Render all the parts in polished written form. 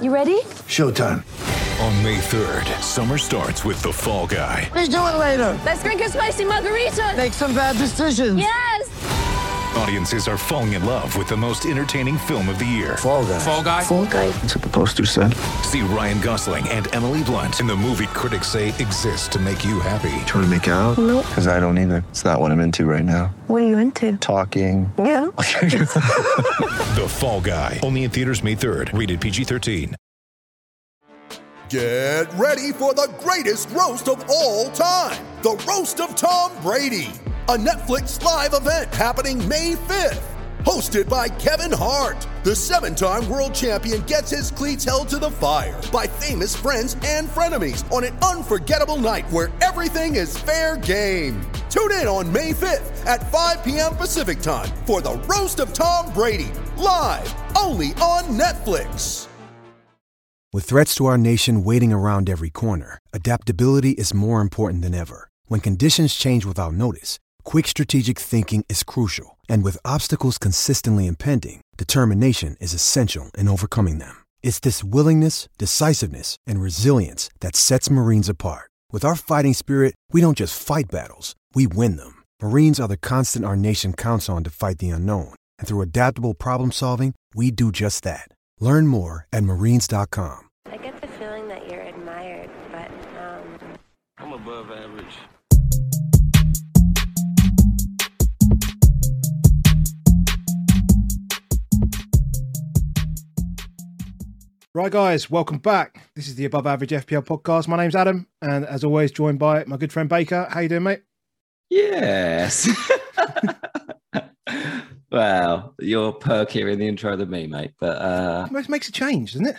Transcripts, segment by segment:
You ready? Showtime. On May 3rd, summer starts with The Fall Guy. Let's do it later. Let's drink a spicy margarita. Make some bad decisions. Yes! Audiences are falling in love with the most entertaining film of the year. Fall Guy. Fall Guy? Fall Guy. That's what the poster said. See Ryan Gosling and Emily Blunt in the movie critics say exists to make you happy. Trying to make it out? Nope. Because I don't either. It's not what I'm into right now. What are you into? Talking. Yeah. The Fall Guy. Only in theaters May 3rd. Rated PG-13. Get ready for the greatest roast of all time. The Roast of Tom Brady. A Netflix live event happening May 5th. Hosted by Kevin Hart. The 7-time world champion gets his cleats held to the fire by famous friends and frenemies on an unforgettable night where everything is fair game. Tune in on May 5th at 5 p.m. Pacific time for the Roast of Tom Brady. Live only on Netflix. With threats to our nation waiting around every corner, adaptability is more important than ever. When conditions change without notice, quick strategic thinking is crucial. And with obstacles consistently impending, determination is essential in overcoming them. It's this willingness, decisiveness, and resilience that sets Marines apart. With our fighting spirit, we don't just fight battles, we win them. Marines are the constant our nation counts on to fight the unknown. And through adaptable problem solving, we do just that. Learn more at marines.com. I get the feeling that you're admired, but, I'm above average. Right, guys, welcome back. This is the Above Average FPL podcast. My name's Adam, and as always, joined by my good friend Baker. How you doing, mate? Yes. Well, you're perkier in the intro than me, mate. But it makes a change, doesn't it?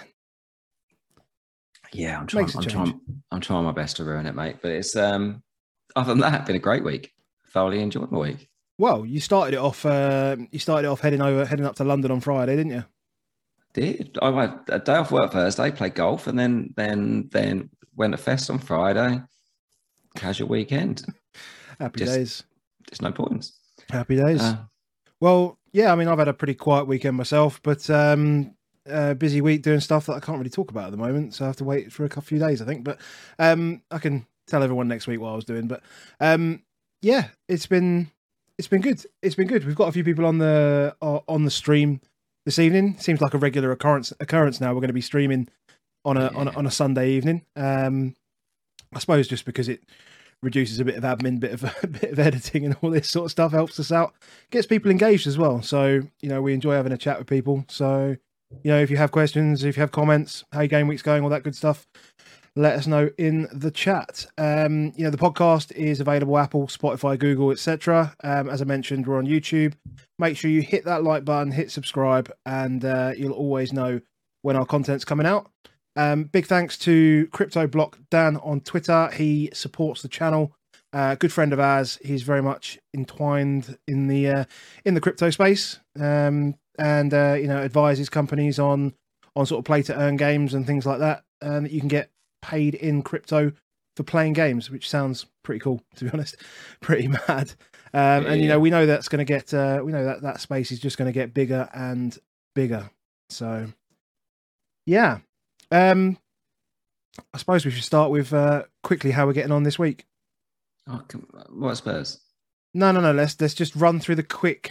Yeah, I'm trying my best to ruin it, mate. But it's other than that, been a great week. Thoroughly enjoyed my week. Well, you started it off. Heading up to London on Friday, didn't you? Did I had a day off work Thursday, played golf, and then went to Fest on Friday. Casual weekend. Happy days. Just no points. Happy days. Well, yeah, I mean, I've had a pretty quiet weekend myself, but busy week doing stuff that I can't really talk about at the moment, so I have to wait for a few days, I think. But I can tell everyone next week what I was doing. But yeah, it's been good. It's been good. We've got a few people on the stream this evening. Seems like a regular occurrence now. We're going to be streaming on a Sunday evening. I suppose just because it reduces a bit of admin, bit of editing and all this sort of stuff, helps us out, gets people engaged as well. So, we enjoy having a chat with people. So, if you have questions, if you have comments, how your game week's going, all that good stuff, let us know in the chat. The podcast is available Apple, Spotify, Google, etc. As I mentioned, we're on YouTube. Make sure you hit that like button, hit subscribe, and you'll always know when our content's coming out. Big thanks to CryptoBlock Dan on Twitter. He supports the channel. Good friend of ours. He's very much entwined in the crypto space, and advises companies on sort of play to earn games and things like that, and that you can get paid in crypto for playing games, which sounds pretty cool, to be honest. Pretty mad. And we know that's going to get that space is just going to get bigger and bigger. So yeah. I suppose we should start with quickly how we're getting on this week. Oh, what Spurs? No. Let's just run through the quick.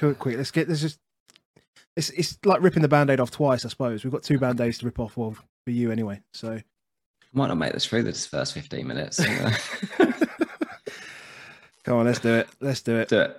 It's like ripping the Band-Aid off twice, I suppose. We've got 2 Band-Aids to rip off for you anyway. So might not make this through this first 15 minutes. Come on, let's do it. Do it.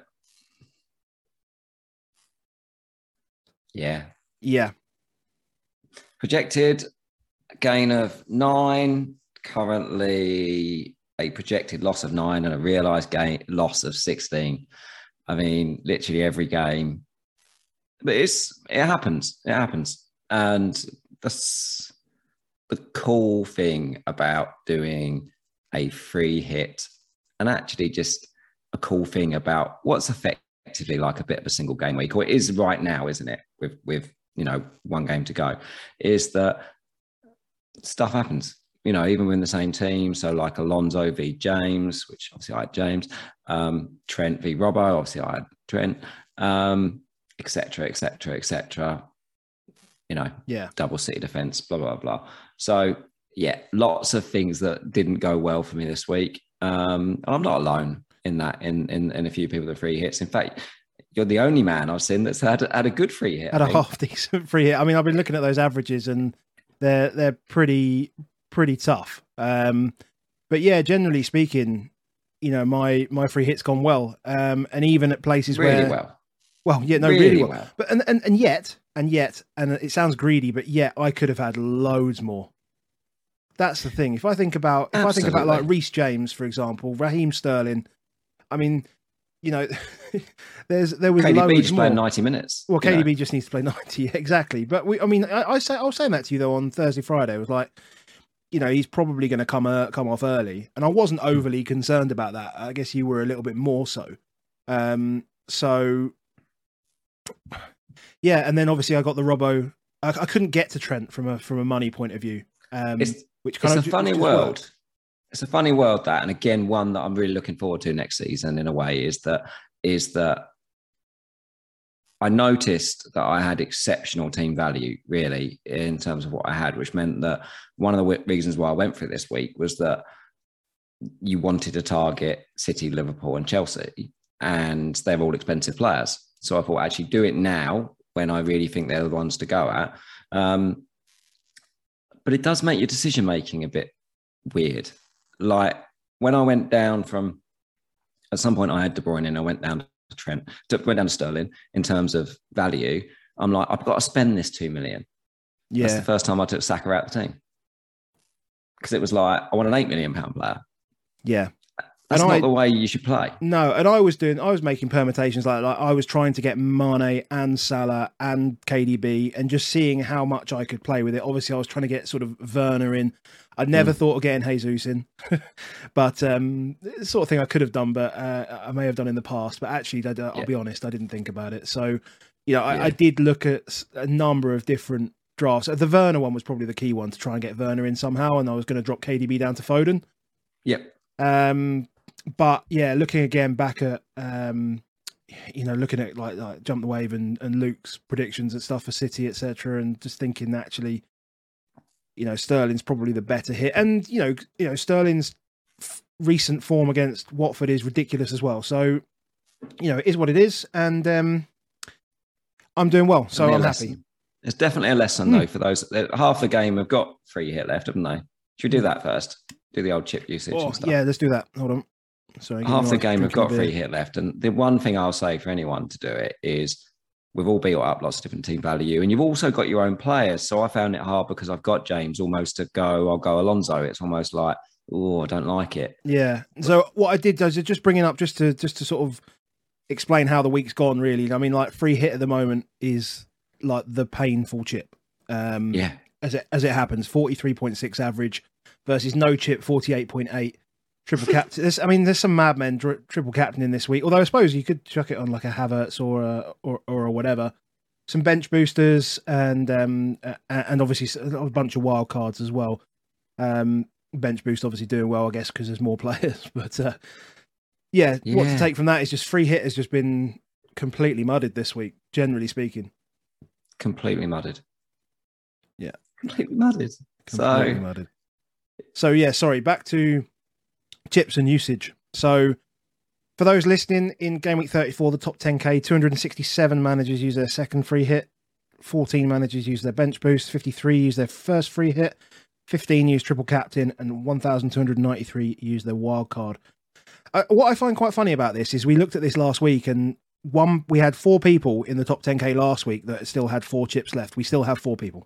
Yeah. Projected gain of 9, currently a projected loss of 9 and a realised loss of 16. I mean, literally every game. But it happens. It happens. And that's the cool thing about doing a free hit, and actually just a cool thing about what's effectively like a bit of a single game week, or it is right now, isn't it? With 1 game to go, is that stuff happens, even within the same team. So like Alonso v James, which obviously I had James, Trent v Robbo, obviously I had Trent, etc. double City defense, blah, blah, blah. So, yeah, lots of things that didn't go well for me this week. And I'm not alone in that, in a few people that free hits. In fact, you're the only man I've seen that's had a good free hit. Had a half decent free hit. I mean, I've been looking at those averages and they're pretty tough. But yeah, generally speaking, my free hit's gone well. And even at places really where really well. But and yet, it sounds greedy, but yet I could have had loads more. That's the thing. If I think about like Reece James, for example, Raheem Sterling, I mean, there was KDB loads just more. playing 90 minutes. Well, KDB just needs to play 90, exactly. But I was saying that to you though on Thursday, Friday. It was like, he's probably going to come off early, and I wasn't overly concerned about that. I guess you were a little bit more so. So yeah, and then obviously I got the Robbo. I couldn't get to Trent from a money point of view. It's a funny world. It's a funny world that, and again, one that I'm really looking forward to next season in a way is that I noticed that I had exceptional team value really in terms of what I had, which meant that one of the reasons why I went for it this week was that you wanted to target City, Liverpool and Chelsea, and they're all expensive players. So I thought actually do it now when I really think they're the ones to go at. But it does make your decision-making a bit weird. Like when I went down at some point I had De Bruyne and I went down to went down to Sterling in terms of value. I'm like, I've got to spend this 2 million. Yeah. That's the first time I took Saka out of the team. Because it was like, I want an £8 million player. Yeah. That's not the way you should play. No, and I was making permutations like I was trying to get Mane and Salah and KDB and just seeing how much I could play with it. Obviously, I was trying to get sort of Werner in. I'd never thought of getting Jesus in, but the sort of thing I could have done, but I may have done in the past. But actually, I'll be honest, I didn't think about it. So, I did look at a number of different drafts. The Werner one was probably the key one to try and get Werner in somehow, and I was going to drop KDB down to Foden. Yep. But yeah, looking again back at, looking at like Jump the Wave and Luke's predictions and stuff for City, etc., and just thinking actually, Sterling's probably the better hit, and Sterling's recent form against Watford is ridiculous as well. So, it is what it is, and I'm doing well, so I'm happy. It's definitely a lesson though for those. Half the game have got free hit left, haven't they? Should we do that first? Do the old chip usage and stuff. Yeah, let's do that. Hold on. Sorry, half the game have got free hit left. And the one thing I'll say for anyone to do it is we've all built up lots of different team value and you've also got your own players. So I found it hard because I've got James almost to go, I'll go Alonso. It's almost like, I don't like it. Yeah. So what I did is just bring it up just to sort of explain how the week's gone really. I mean, like free hit at the moment is like the painful chip. As it happens, 43.6 average versus no chip, 48.8. Triple captain. There's some madmen triple captain in this week. Although I suppose you could chuck it on like a Havertz or whatever. Some bench boosters and obviously a bunch of wild cards as well. Bench boost obviously doing well, I guess, because there's more players. But what to take from that is just free hit has just been completely mudded this week. Generally speaking, completely mudded. Yeah, completely mudded. Completely mudded. So yeah, sorry. Back to chips and usage. So for those listening, in Game Week 34, the top 10K, 267 managers use their second free hit, 14 managers use their bench boost, 53 use their first free hit, 15 use triple captain, and 1,293 use their wild card. What I find quite funny about this is we looked at this last week and we had 4 people in the top 10K last week that still had 4 chips left. We still have 4 people.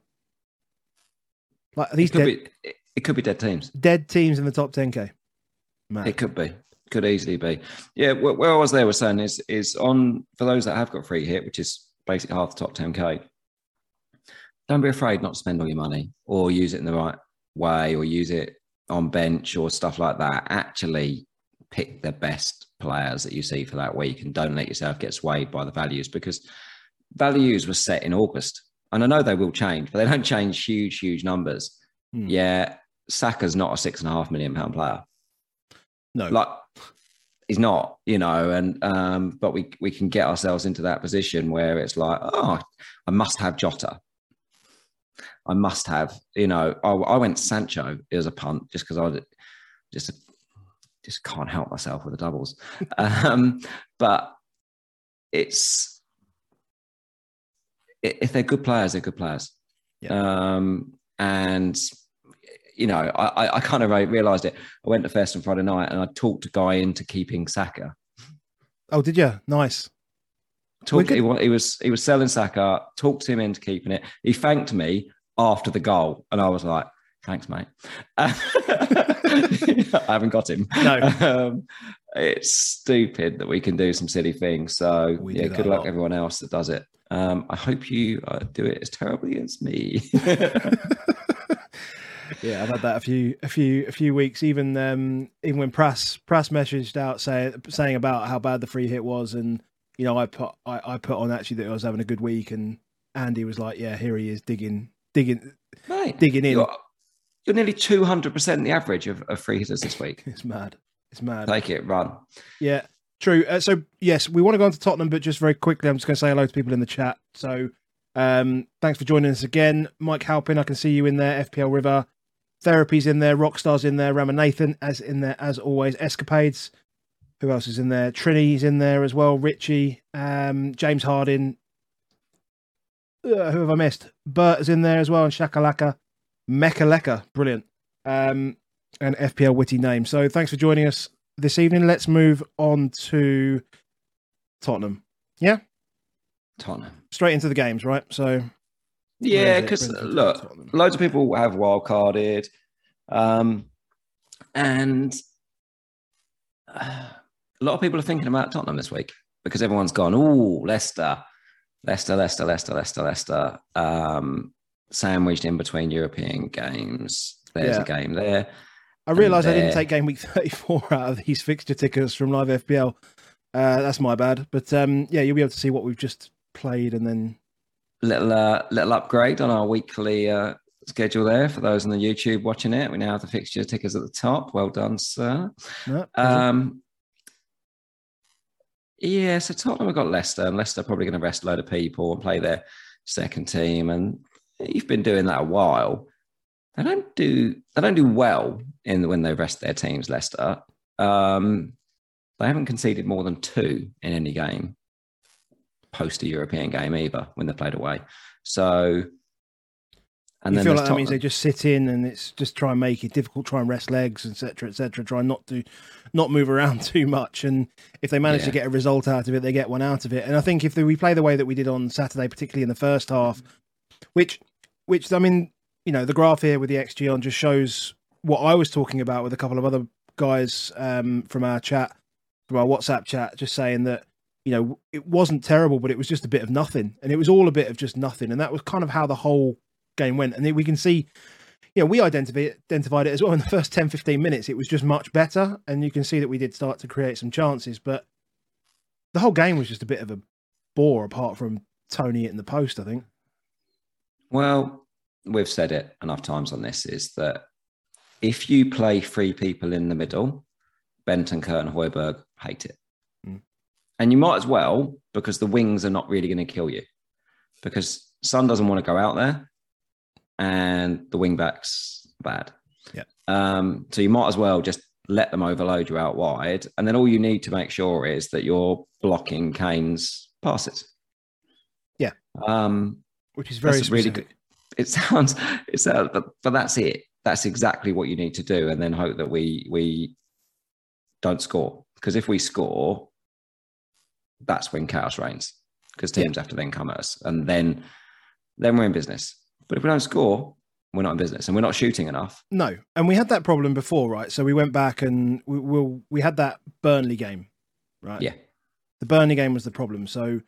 Like these it could be dead teams. Dead teams in the top 10K. Man. It could be. Could easily be. Yeah, where I was there was saying is on, for those that have got free hit, which is basically half the top 10K, don't be afraid not to spend all your money or use it in the right way or use it on bench or stuff like that. Actually pick the best players that you see for that week and don't let yourself get swayed by the values, because values were set in August. And I know they will change, but they don't change huge numbers. Yeah, Saka's not a £6.5 million player. No, like he's not, and but we can get ourselves into that position where it's like, I must have Jota. I must have. I went Sancho as a punt just because I just can't help myself with the doubles. But if they're good players, they're good players. Yeah. And I kind of realised it. I went to Fest on Friday night and I talked a guy into keeping Saka. Oh, did you? Nice. He was selling Saka, talked him into keeping it. He thanked me after the goal. And I was like, thanks, mate. I haven't got him. No. It's stupid that we can do some silly things. So good luck everyone else that does it. I hope you do it as terribly as me. Yeah, I've had that a few weeks. Even when Prass messaged out saying about how bad the free hit was, and I put on actually that I was having a good week, and Andy was like, "Yeah, here he is digging Mate, in." You're nearly 200% the average of free hitters this week. It's mad. Take it, run. Yeah, true. So yes, we want to go on to Tottenham, but just very quickly, I'm just going to say hello to people in the chat. So thanks for joining us again, Mike Halpin. I can see you in there. FPL River. Therapy's in there, Rockstar's in there, Ramanathan in there as always, Escapades. Who else is in there? Trini's in there as well, Richie, James Hardin. Who have I missed? Bert is in there as well, and Shakalaka, Mekaleka, brilliant. And FPL witty name. So thanks for joining us this evening. Let's move on to Tottenham. Yeah? Tottenham. Straight into the games, right? So... Yeah, because look, loads of people have wildcarded, and a lot of people are thinking about Tottenham this week because everyone's gone, Leicester, sandwiched in between European games. There's a game there. I realised I didn't take game week 34 out of these fixture tickers from Live FPL. That's my bad. But you'll be able to see what we've just played and then... Little upgrade on our weekly schedule there for those on the YouTube watching it. We now have the fixture tickers at the top. Well done, sir. So Tottenham have got Leicester, and Leicester are probably going to rest a load of people and play their second team. And you've been doing that a while. They don't do well when they rest their teams. Leicester, they haven't conceded more than 2 in any game post a European game either when they played away. So, and you then feel like that means they just sit in and it's just try and make it difficult, try and rest legs, etc., try not move around too much. And if they manage to get a result out of it, they get one out of it. And I think if we play the way that we did on Saturday, particularly in the first half, which I mean, the graph here with the XG on just shows what I was talking about with a couple of other guys from our WhatsApp chat, just saying that, it wasn't terrible, but it was just a bit of nothing. And it was all a bit of just nothing. And that was kind of how the whole game went. And we can see, we identified it as well in the first 10, 15 minutes. It was just much better. And you can see that we did start to create some chances. But the whole game was just a bit of a bore, apart from Tony hitting the post, I think. Well, we've said it enough times on this, is that if you play 3 people in the middle, Benton, Kurt and Højbjerg hate it. And you might as well, because the wings are not really going to kill you. Because Son doesn't want to go out there and the wing back's bad. Yeah. So you might as well just let them overload you out wide. And then all you need to make sure is that you're blocking Kane's passes. Yeah. Which is very really good. It sounds, but that's it. That's exactly what you need to do. And then hope that we don't score. Because if we score, that's when chaos reigns, because teams have to then come at us, and then we're in business. But if we don't score, we're not in business, and we're not shooting enough. No, and we had that problem before, right? So we went back and we had that Burnley game, right? Yeah, the Burnley game was the problem. So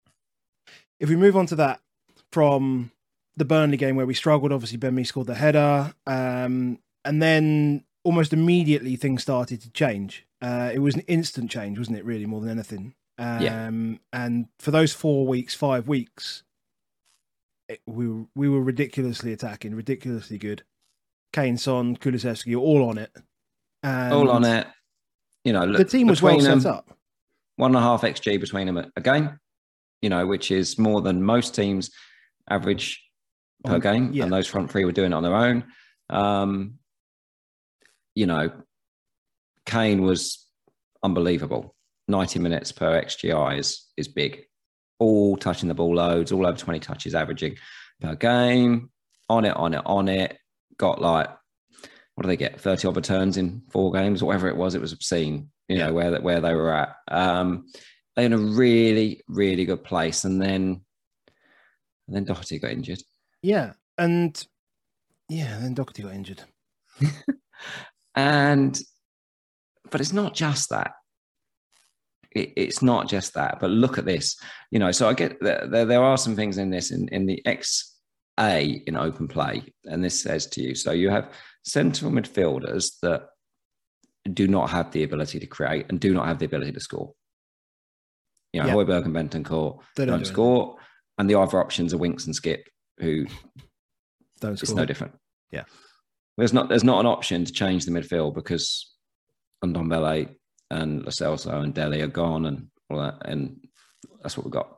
if we move on to that from the Burnley game where we struggled, obviously Ben Mee scored the header, and then almost immediately things started to change. It was an instant change, wasn't it? Really, more than anything. And for those 5 weeks, we were ridiculously attacking, ridiculously good. Kane, Son, Kulusevski, all on it. And all on it. Look, the team was well set up. 1.5 XG between them a game, which is more than most teams average per game, and those front three were doing it on their own. Kane was unbelievable. 90 minutes per XGI is big. All touching the ball loads, all over 20 touches averaging per game. On it. Got what do they get? 30 odd returns in 4 games, whatever it was. It was obscene, where they were at. They're in a really, really good place. And then Doherty got injured. Yeah. Then Doherty got injured. But it's not just that. It's not just that. But look at this. So I get that there are some things in this, in the XA in open play. And this says to you, so you have central midfielders that do not have the ability to create and do not have the ability to score. Højbjerg and Bentancur don't score. And the other options are Winks and Skip, who don't score. It's no different. Yeah. There's not an option to change the midfield because Ndombele and Lo Celso and Dele are gone and all that. And that's what we've got.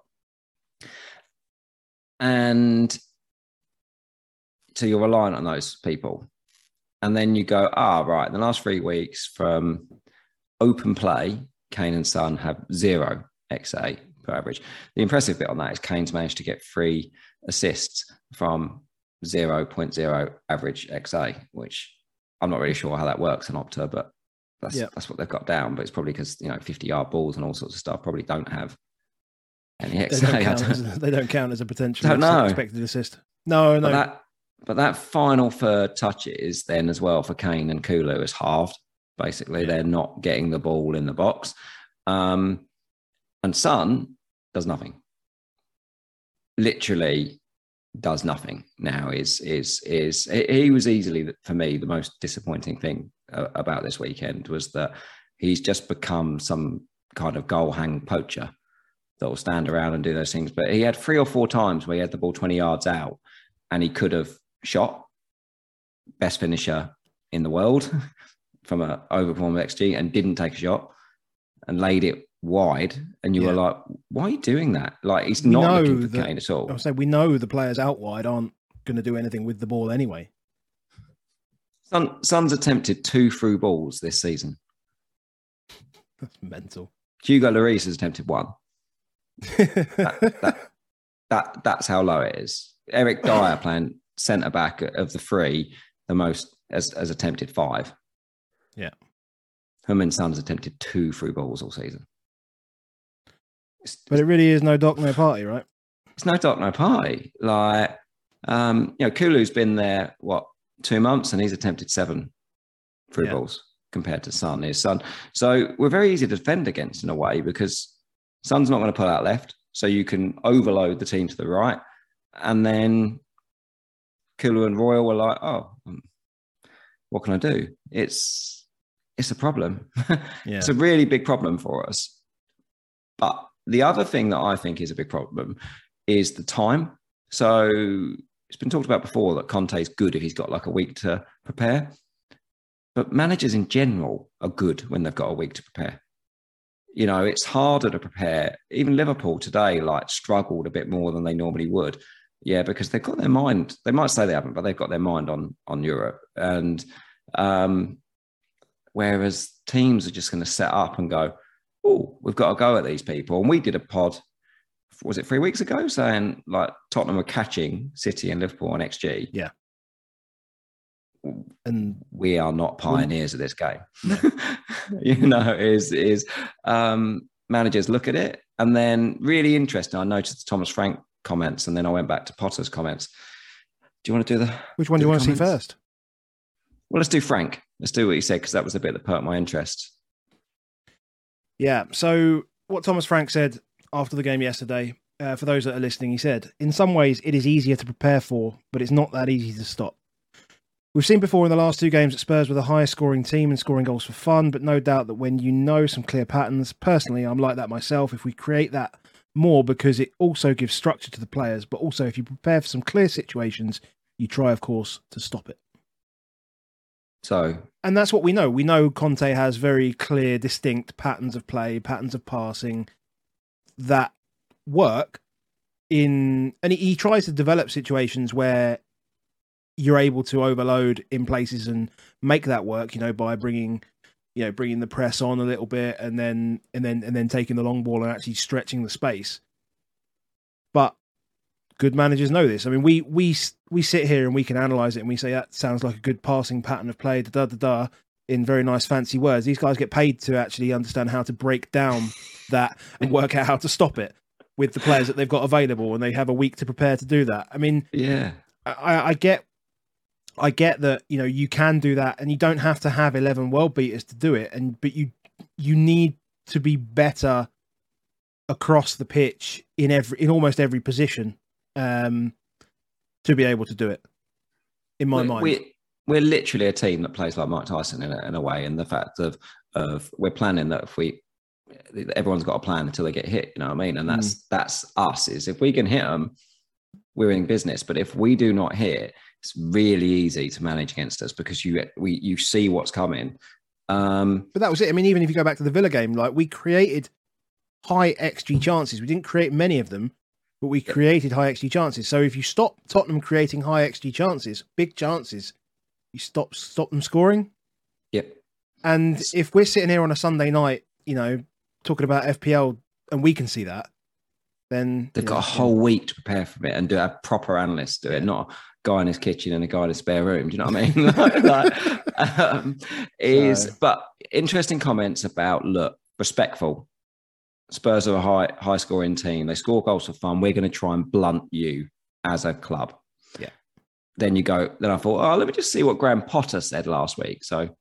And so you're reliant on those people. And then you go, right, in the last 3 weeks from open play, Kane and Son have 0 XA per average. The impressive bit on that is Kane's managed to get 3 assists from 0.0 average XA, which I'm not really sure how that works in Opta, but that's what they've got down. But it's probably because 50-yard balls and all sorts of stuff probably don't have any XA. They don't count as a potential expected assist. No. But that final third touches then as well for Kane and Kulu is halved. Basically, they're not getting the ball in the box. And Son does nothing. Literally does nothing now. He was easily, for me, the most disappointing thing about this weekend was that he's just become some kind of goal hang poacher that will stand around and do those things. But he had 3 or 4 times where he had the ball 20 yards out and he could have shot. Best finisher in the world from an overperform XG and didn't take a shot and laid it wide. And you were like, why are you doing that? Like, he's not looking for Kane at all. I was saying, we know the players out wide aren't going to do anything with the ball anyway. Son's attempted 2 through balls this season. That's mental. Hugo Lloris has attempted 1. That's how low it is. Eric Dyer playing centre back of the 3, the most as attempted 5. Yeah. Heung-min Son's attempted 2 through balls all season. But it really is no doc, no party, right? It's no doc, no party. Like, Kulu's been there, 2 months, and he's attempted 7 through balls compared to his Son. So we're very easy to defend against in a way because Son's not going to pull out left. So you can overload the team to the right. And then Kulu and Royal were like, what can I do? It's a problem. It's a really big problem for us. But the other thing that I think is a big problem is the time. So it's been talked about before that Conte's good if he's got like a week to prepare. But managers in general are good when they've got a week to prepare. It's harder to prepare. Even Liverpool today, struggled a bit more than they normally would. Yeah, because they've got their mind. They might say they haven't, but they've got their mind on Europe. And whereas teams are just going to set up and go, we've got to go at these people. And we did a pod, was it 3 weeks ago, saying Tottenham were catching City and Liverpool on XG. Yeah. And we are not pioneers of this game. Managers look at it. And then really interesting, I noticed the Thomas Frank comments, and then I went back to Potter's comments. Do you want to do which one do you want to see first? Well, let's do Frank. Let's do what he said, because that was the bit that perked my interest. Yeah. So what Thomas Frank said after the game yesterday, for those that are listening, he said, in some ways it is easier to prepare for, but it's not that easy to stop. We've seen before in the last 2 games that Spurs were the highest scoring team and scoring goals for fun, but no doubt that when you know some clear patterns, personally, I'm like that myself, if we create that more, because it also gives structure to the players, but also if you prepare for some clear situations, you try, of course, to stop it. And that's what we know. We know Conte has very clear, distinct patterns of play, patterns of passing that work, he tries to develop situations where you're able to overload in places and make that work, by bringing the press on a little bit and then taking the long ball and actually stretching the space. But good managers know this. I mean, we sit here and we can analyze it and we say that sounds like a good passing pattern of play, in very nice fancy words. These guys get paid to actually understand how to break down that and work out how to stop it with the players that they've got available, and they have a week to prepare to do that. I mean, yeah, I get that, you can do that and you don't have to have 11 world beaters to do it, but you need to be better across the pitch in almost every position to be able to do it, in my mind. We're literally a team that plays like Mike Tyson in a way, and the fact of we're planning that everyone's got a plan until they get hit, you know what I mean? And that's us, is if we can hit them, we're in business. But if we do not hit, it's really easy to manage against us because you see what's coming. But that was it. I mean, even if you go back to the Villa game, like, we created high XG chances. We didn't create many of them, but we created high XG chances. So if you stop Tottenham creating high XG chances, big chances, you stop them scoring. Yep. And if we're sitting here on a Sunday night, talking about FPL, and we can see that, then they've got a whole week to prepare for it and do a proper analyst do it, not a guy in his kitchen and a guy in his spare room. Do you know what I mean? But interesting comments about, look, respectful. Spurs are a high scoring team. They score goals for fun. We're going to try and blunt you as a club. Yeah. Then I thought, let me just see what Graham Potter said last week. So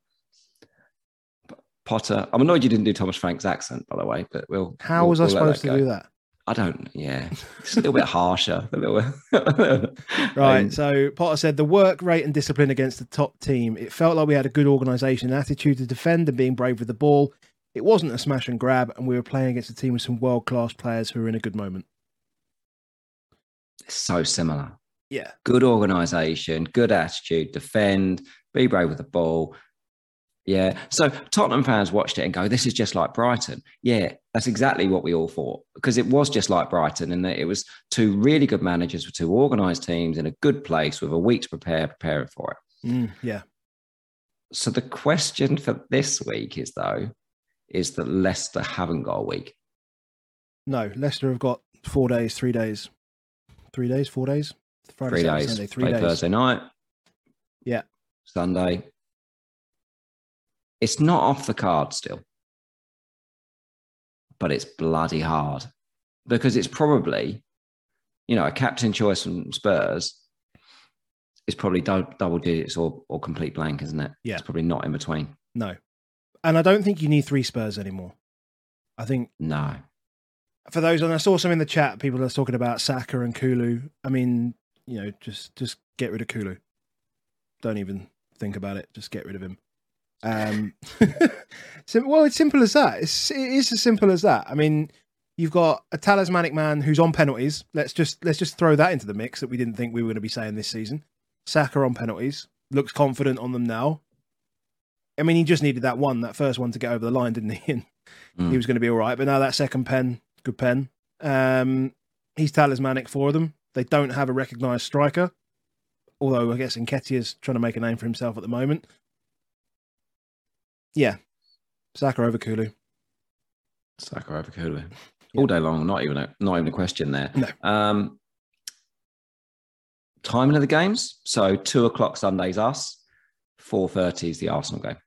Potter, I'm annoyed you didn't do Thomas Frank's accent, by the way, but How was I supposed to do that? I don't, it's a little bit harsher. Right, so Potter said, the work rate and discipline against the top team. It felt like we had a good organisation and attitude to defend and being brave with the ball. It wasn't a smash and grab, and we were playing against a team with some world-class players who were in a good moment. It's so similar. Yeah. Good organisation, good attitude, defend, be brave with the ball. Yeah. So Tottenham fans watched it and go, this is just like Brighton. Yeah, that's exactly what we all thought, because it was just like Brighton, and it was two really good managers with two organised teams in a good place with a week to preparing for it. Yeah. So the question for this week is that Leicester haven't got a week. No, Leicester have got 4 days, 3 days. 3 days, 4 days? Friday, 3 days. Sunday, 3 days. Thursday night. Yeah. Sunday. It's not off the card still, but it's bloody hard, because it's probably, a captain choice from Spurs is probably double digits or complete blank, isn't it? Yeah. It's probably not in between. No. And I don't think you need 3 Spurs anymore. I think... No. For those, and I saw some in the chat, people are talking about Saka and Kulu. I mean, just get rid of Kulu. Don't even think about it. Just get rid of him. Well, it's simple as that. It is as simple as that. I mean, you've got a talismanic man who's on penalties. Let's just throw that into the mix that we didn't think we were going to be saying this season. Saka on penalties, looks confident on them now. I mean, he just needed that first one to get over the line, didn't he? And he was going to be all right. But now that second pen, good pen. He's talismanic for them. They don't have a recognised striker, although I guess Nketiah's trying to make a name for himself at the moment. Yeah, Saka over Kulu. Saka over Kulu. All day long, not even a question there. No. Timing of the games. So 2:00 Sunday's us, 4:30 is the Arsenal game.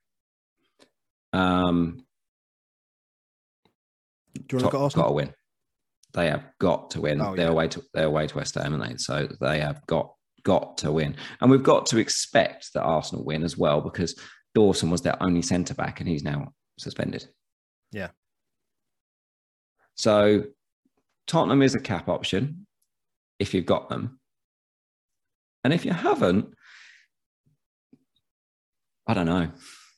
Do you want to look at Arsenal? Got to win. They have got to win. They're away to West Ham, aren't they? So they have got to win, and we've got to expect that Arsenal win as well, because Dawson was their only centre back, and he's now suspended. Yeah. So Tottenham is a cap option if you've got them, and if you haven't, I don't know.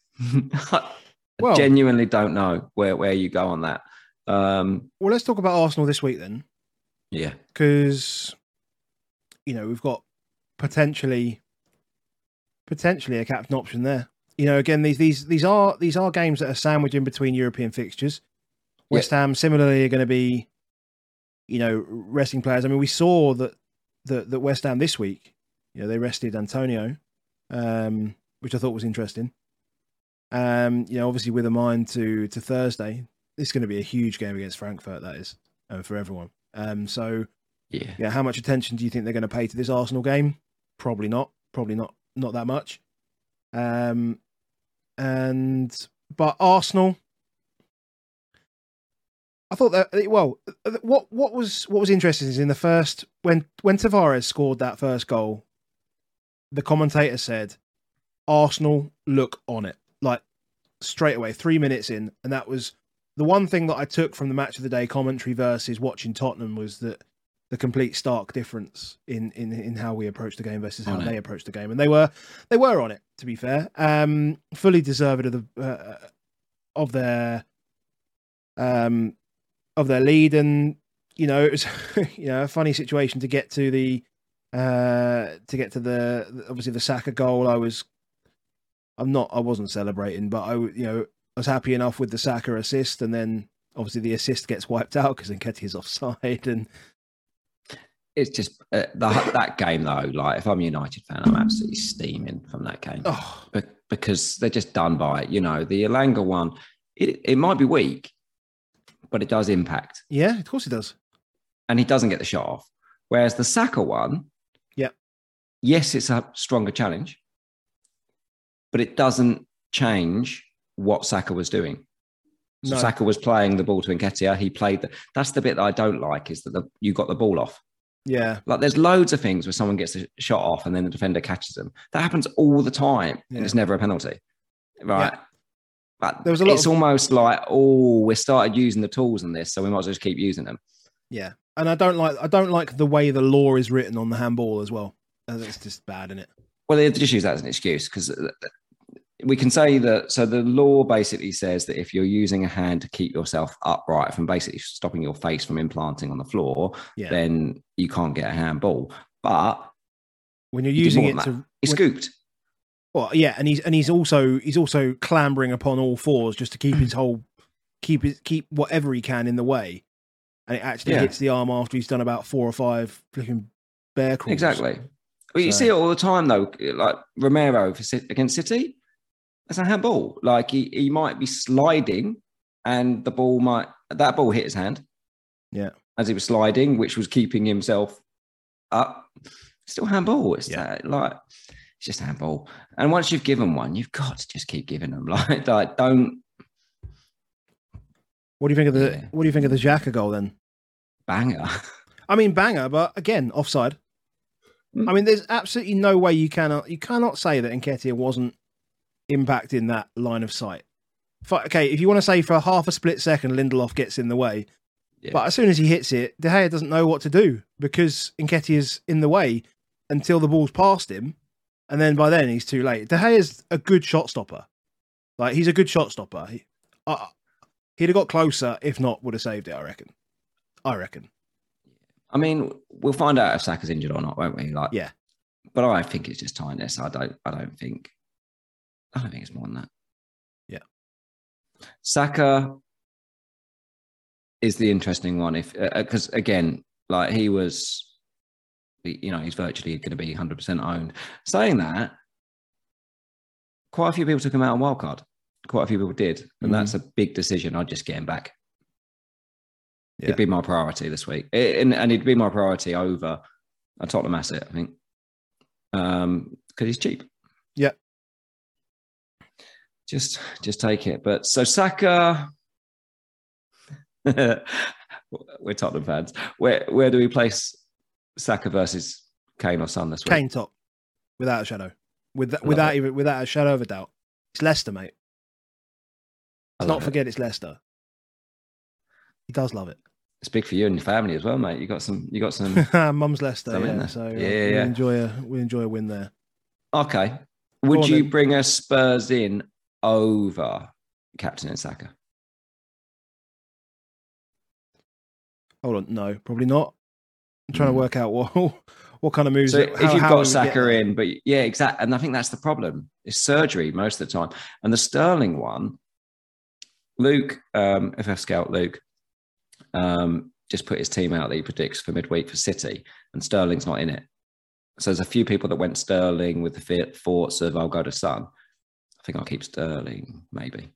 I genuinely don't know where you go on that. Well, let's talk about Arsenal this week then. Yeah. Because, we've got potentially a captain option there. Again, these are games that are sandwiched in between European fixtures. West Ham similarly are going to be resting players. I mean, we saw that West Ham this week, they rested Antonio, which I thought was interesting. Obviously with a mind to Thursday, this is going to be a huge game against Frankfurt, that is, for everyone. Yeah, how much attention do you think they're going to pay to this Arsenal game? Probably not that much. But Arsenal, I thought that, what was interesting is in the first, when Tavares scored that first goal, the commentator said, Arsenal look on it, like straight away, 3 minutes in. And that was the one thing that I took from the match of the day commentary versus watching Tottenham, was that the complete stark difference in how we approach the game versus how they approach the game. And they were on it, to be fair. Fully deserved of their lead. And, it was, a funny situation to get to the obviously the Saka goal. I wasn't celebrating, but I was happy enough with the Saka assist, and then obviously the assist gets wiped out because Nketiah is offside. And it's just that game though. Like, if I'm a United fan, I'm absolutely steaming from that game because they're just done by it. The Elanga one, it might be weak, but it does impact. Yeah, of course it does. And he doesn't get the shot off. Whereas the Saka one, yes, it's a stronger challenge, but it doesn't change what Saka was doing. So Saka was playing the ball to Nketiah. He played that's the bit that I don't like, is that you got the ball off. Yeah. Like, there's loads of things where someone gets the shot off and then the defender catches them. That happens all the time. And it's never a penalty. Right. Yeah. But there was it's almost like, we started using the tools in this, so we might as well just keep using them. Yeah. And I don't like the way the law is written on the handball as well. It's just bad, isn't it? Well, they just use that as an excuse, because we can say that. So the law basically says that if you're using a hand to keep yourself upright from basically stopping your face from implanting on the floor, then you can't get a handball. But when you're using it he's scooped. Well, yeah, and he's also clambering upon all fours just to keep his whole keep whatever he can in the way, and it actually hits the arm after he's done about 4 or 5 flipping bear crawls. Exactly. Well, you see it all the time though, like Romero against City. That's a handball. Like, he might be sliding, and that ball hit his hand. Yeah, as he was sliding, which was keeping himself up. Still handball. It's just handball. And once you've given one, you've got to just keep giving them. Like don't. What do you think of the Xhaka goal then? Banger. I mean, banger, but again, offside. I mean, there's absolutely no way you cannot say that Nketiah wasn't impacting that line of sight. Okay, if you want to say for half a split second, Lindelof gets in the way, but as soon as he hits it, De Gea doesn't know what to do because Nketiah's in the way until the ball's past him, and then by then he's too late. De Gea's a good shot stopper. Like, he's a good shot stopper. He'd have got closer, if not, would have saved it, I reckon. I mean, we'll find out if Saka's injured or not, won't we? Like, yeah. But I think it's just tiredness. I don't think it's more than that. Yeah. Saka is the interesting one, because again, like, he was, he's virtually going to be 100% owned. Saying that, quite a few people took him out on wildcard. Quite a few people did, and that's a big decision. I'd just get him back. Yeah. It'd be my priority this week, and it'd be my priority over a Tottenham asset, I think, because he's cheap. Yeah. Just take it. But so Saka, we're Tottenham fans. Where do we place Saka versus Kane or Son this week? Kane top, without a shadow, without a shadow of a doubt. It's Leicester, mate. Let's not forget it's Leicester. He does love it. It's big for you and your family as well, mate. You got some. Mum's Leicester, yeah. So we enjoy a win there. Okay. Would you bring a Spurs in over captain and Saka? Hold on, no, probably not. I'm trying to work out what kind of moves. So if you've got Saka in, but yeah, exactly, and I think that's the problem. It's surgery most of the time, and the Sterling one. Luke, FF Scout Luke, just put his team out that he predicts for midweek for City, and Sterling's not in it. So there's a few people that went Sterling with the thoughts of I'll go to Son. I think I'll keep Sterling, maybe.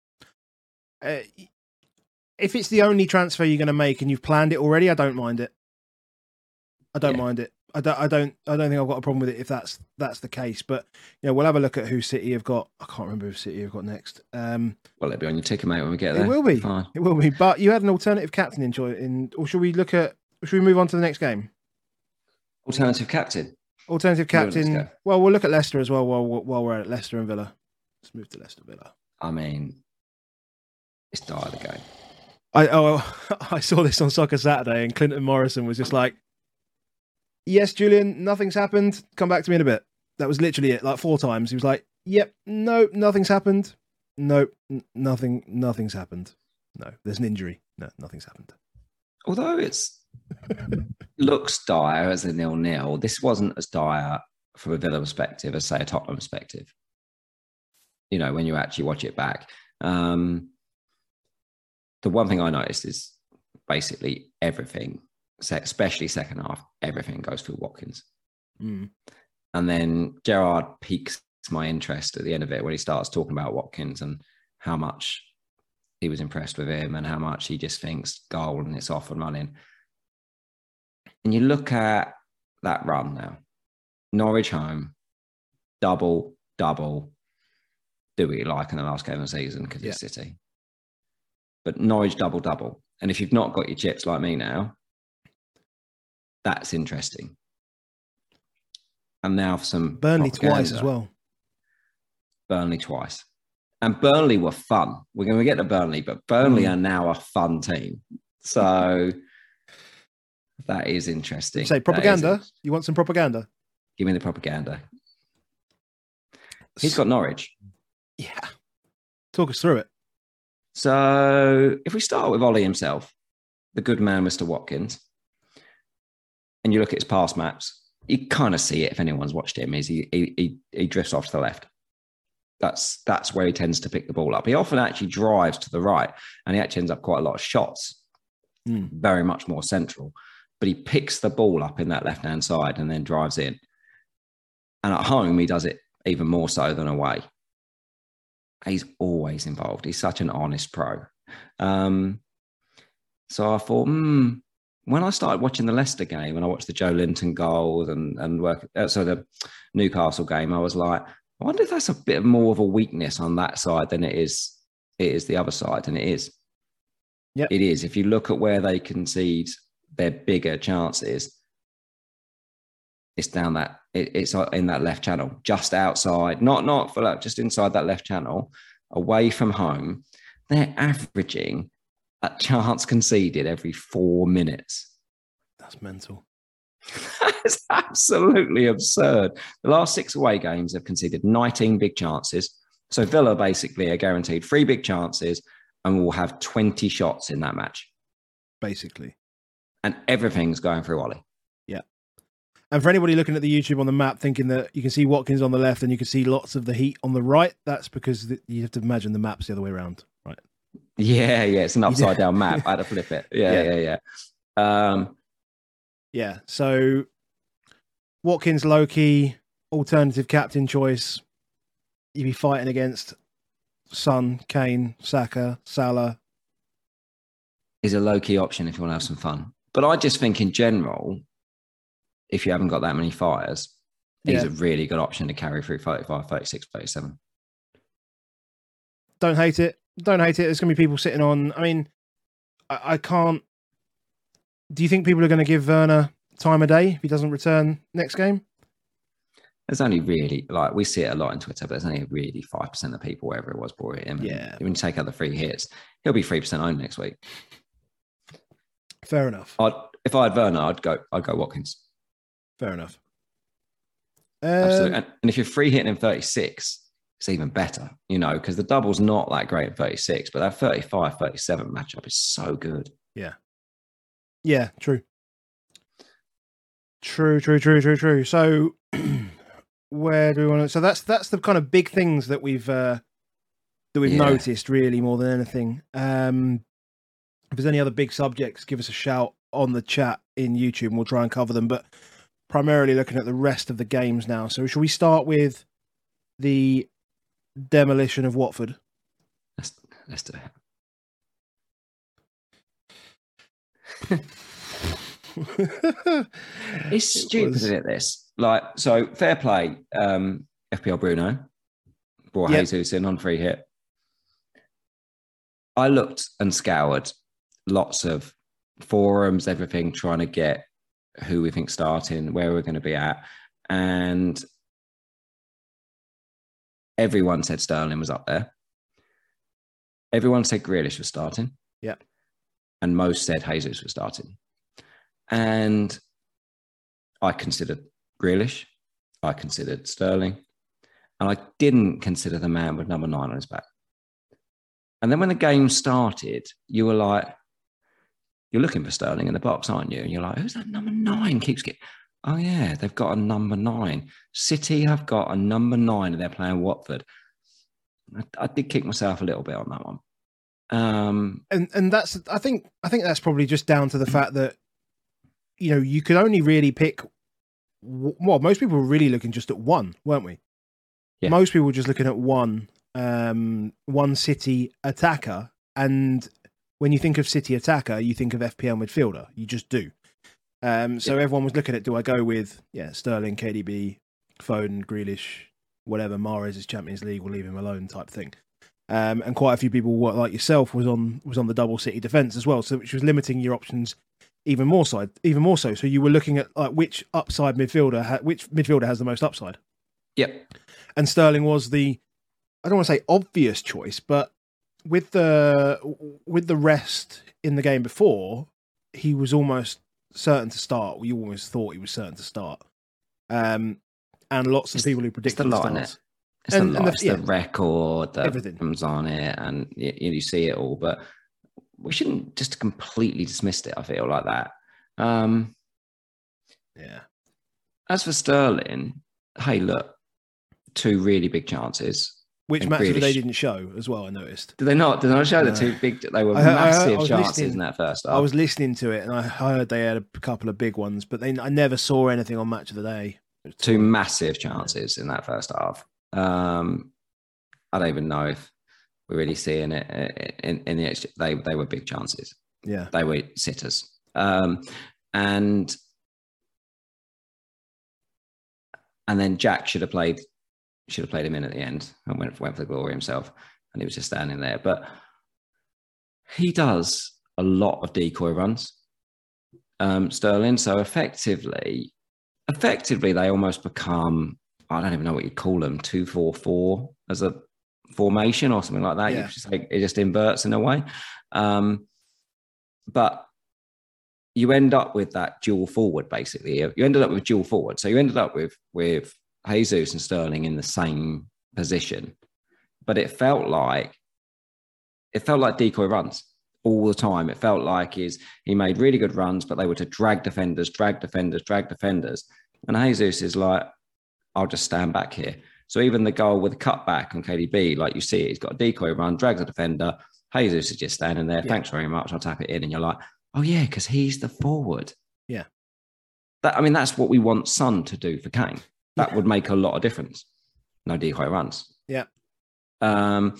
If it's the only transfer you're going to make and you've planned it already, I don't mind it. I don't mind it. I don't think I've got a problem with it if that's the case. But we'll have a look at who City have got. I can't remember who City have got next. Well, it'll be on your ticket, mate, when we get there. It will be. Fine. It will be. But you had an alternative captain or should we move on to the next game? Alternative captain. Well, we'll look at Leicester as well while we're at Leicester and Villa. Let's move to Leicester Villa. I mean, it's Dyer the game. I saw this on Soccer Saturday, and Clinton Morrison was just like, "Yes, Julian, nothing's happened. Come back to me in a bit." That was literally it, like 4 times. He was like, "Yep, no, nothing's happened. No, nothing's happened. No, there's an injury. No, nothing's happened." Although it's looks dire as a 0-0, this wasn't as dire from a Villa perspective as, say, a Tottenham perspective. When you actually watch it back. The one thing I noticed is basically everything, especially second half, everything goes through Watkins. Mm. And then Gerrard piques my interest at the end of it when he starts talking about Watkins and how much he was impressed with him and how much he just thinks goal and it's off and running. And you look at that run now. Norwich home, double. Do what you like in the last game of the season because it's City. But Norwich double. And if you've not got your chips like me now, that's interesting. And now for some Burnley twice as well. Burnley twice. And Burnley were fun. We're going to get to Burnley, but Burnley are now a fun team. So that is interesting. Say propaganda. You want some propaganda? Give me the propaganda. He's got Norwich. Yeah. Talk us through it. So if we start with Ollie himself, the good man, Mr. Watkins, and you look at his past maps, you kind of see it if anyone's watched him, is he drifts off to the left. That's where he tends to pick the ball up. He often actually drives to the right, and he actually ends up quite a lot of shots, very much more central. But he picks the ball up in that left-hand side and then drives in. And at home, he does it even more so than away. He's always involved. He's such an honest pro. So I thought, when I started watching the Leicester game and I watched the Joe Linton goals and the Newcastle game, I was like, I wonder if that's a bit more of a weakness on that side than it is the other side. And it is. Yeah, it is. If you look at where they concede their bigger chances, it's down that it's in that left channel, just outside, not for just inside that left channel, away from home. They're averaging a chance conceded every 4 minutes. That's mental. It's absolutely absurd. The last 6 away games have conceded 19 big chances. So Villa basically are guaranteed 3 big chances and will have 20 shots in that match. Basically. And everything's going through Ollie. Yeah. And for anybody looking at the YouTube on the map thinking that you can see Watkins on the left and you can see lots of the heat on the right, that's because you have to imagine the map's the other way around, right? Yeah. It's an upside down map. I had to flip it. Yeah. Yeah. So Watkins, low-key, alternative captain choice. You'd be fighting against Son, Kane, Saka, Salah. Is a low-key option if you want to have some fun. But I just think in general, if you haven't got that many fires, he's a really good option to carry through 35, 36, 37. Don't hate it. There's going to be people sitting on... I mean, I can't... Do you think people are going to give Werner time of day if he doesn't return next game? There's only really, we see it a lot on Twitter, but there's only really 5% of people, wherever it was, brought it in. Yeah. When you take out the free hits, he'll be 3% owned next week. Fair enough. If I had Werner, I'd go Watkins. Fair enough. Absolutely. And if you're free hitting in 36, it's even better, because the double's not that great in 36, but that 35, 37 matchup is so good. Yeah. Yeah, true. True. So where do we want to... So that's the kind of big things that we've noticed really more than anything. If there's any other big subjects, give us a shout on the chat in YouTube and we'll try and cover them. But primarily looking at the rest of the games now. So shall we start with the demolition of Watford? Let's do it. It's stupid, isn't it, this? Like, so fair play, FPL Bruno brought Jesus in on free hit. I looked and scoured lots of forums, everything, trying to get who we think starting, where we're going to be at. And everyone said Sterling was up there. Everyone said Grealish was starting. Yeah. And most said Jesus was starting. And I considered Grealish. I considered Sterling. And I didn't consider the man with number 9 on his back. And then when the game started, you were like, you're looking for Sterling in the box, aren't you? And you're like, who's that number 9? Keeps getting, oh yeah, they've got a number 9. City have got a number 9 and they're playing Watford. I did kick myself a little bit on that one. And that's, I think that's probably just down to the fact that, you know, you could only really pick, well, most people were really looking just at one, weren't we? Yeah. Most people were just looking at one City attacker. And when you think of City attacker, you think of FPL midfielder. You just do. So everyone was looking at, do I go with, Sterling, KDB, Foden, Grealish, whatever, Mahrez is Champions League, we'll leave him alone type thing. And quite a few people, like yourself, was on the double City defence as well, so which was limiting your options even more so. So you were looking at like which midfielder has the most upside. Yep. And Sterling was the, I don't want to say obvious choice, but with the rest in the game before, he was almost certain to start. We almost thought he was certain to start. And lots of people who predicted the starts. It's the record that everything comes on it, and you see it all. But we shouldn't just completely dismiss it. I feel like that. As for Sterling, hey, look, 2 really big chances. Which matches they didn't show as well, I noticed. Did they not? Did they not show the 2 big? They were massive chances in that first half. I was listening to it and I heard they had a couple of big ones, but I never saw anything on Match of the Day. 2 massive chances in that first half. I don't even know if we're really seeing it in the. They were big chances. Yeah, they were sitters. And then Jack should have played him in at the end and went for the glory himself, and he was just standing there. But he does a lot of decoy runs, Sterling. So effectively, they almost become, I don't even know what you'd call them, 2-4-4 as a formation or something like that. Yeah. It just inverts in a way. But you end up with that dual forward, basically. You ended up with dual forward. So you ended up with Jesus and Sterling in the same position. But it felt like decoy runs all the time. It felt like he made really good runs, but they were to drag defenders. And Jesus is like, I'll just stand back here. So even the goal with a cutback on KDB, like you see it, he's got a decoy run, drags a defender. Jesus is just standing there. Yeah. Thanks very much. I'll tap it in. And you're like, oh yeah, because he's the forward. Yeah. That's what we want Son to do for Kane. That would make a lot of difference. No decoy runs. Yeah. And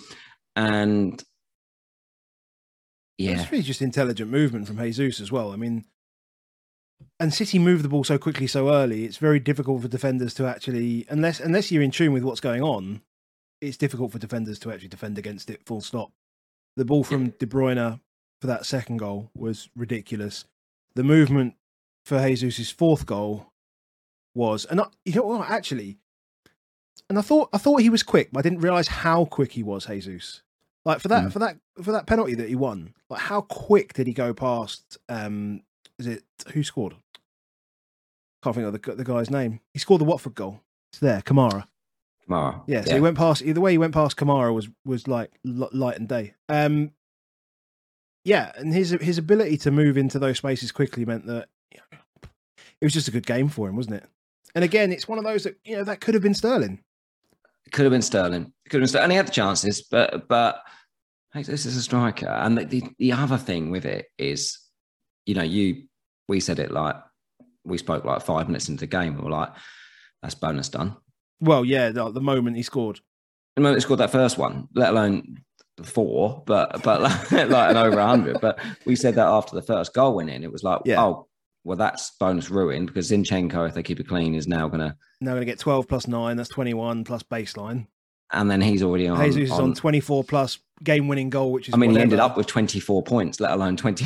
it's really just intelligent movement from Jesus as well. I mean, and City move the ball so quickly, so early, it's very difficult for defenders to actually, unless you're in tune with what's going on, it's difficult for defenders to actually defend against it, full stop. The ball from De Bruyne for that second goal was ridiculous. The movement for Jesus' fourth goal was, and you know what, actually, and I thought he was quick, but I didn't realise how quick he was, Jesus. Like for that penalty that he won, like how quick did he go past? Is it who scored? Can't think of the guy's name. He scored the Watford goal. It's there, Kamara. Yeah, so he went past. The way he went past Kamara was like light and day. Yeah, and his ability to move into those spaces quickly meant that it was just a good game for him, wasn't it? And again, it's one of those that that could have been Sterling. Could have been Sterling. And he had the chances, but Hey, this is a striker. And the other thing with it is, we said it like, we spoke like 5 minutes into the game. We were like, that's bonus done. Well, yeah, the moment he scored. The moment he scored that first one, let alone 4, but like an over 100. But we said that after the first goal went in, it was like, oh, well, that's bonus ruined because Zinchenko, if they keep it clean, is now going to get 12 plus 9. That's 21 plus baseline. And then he's already on. Jesus is on 24 plus game-winning goal, which is. I mean, he ended up with 24 points, let alone 20.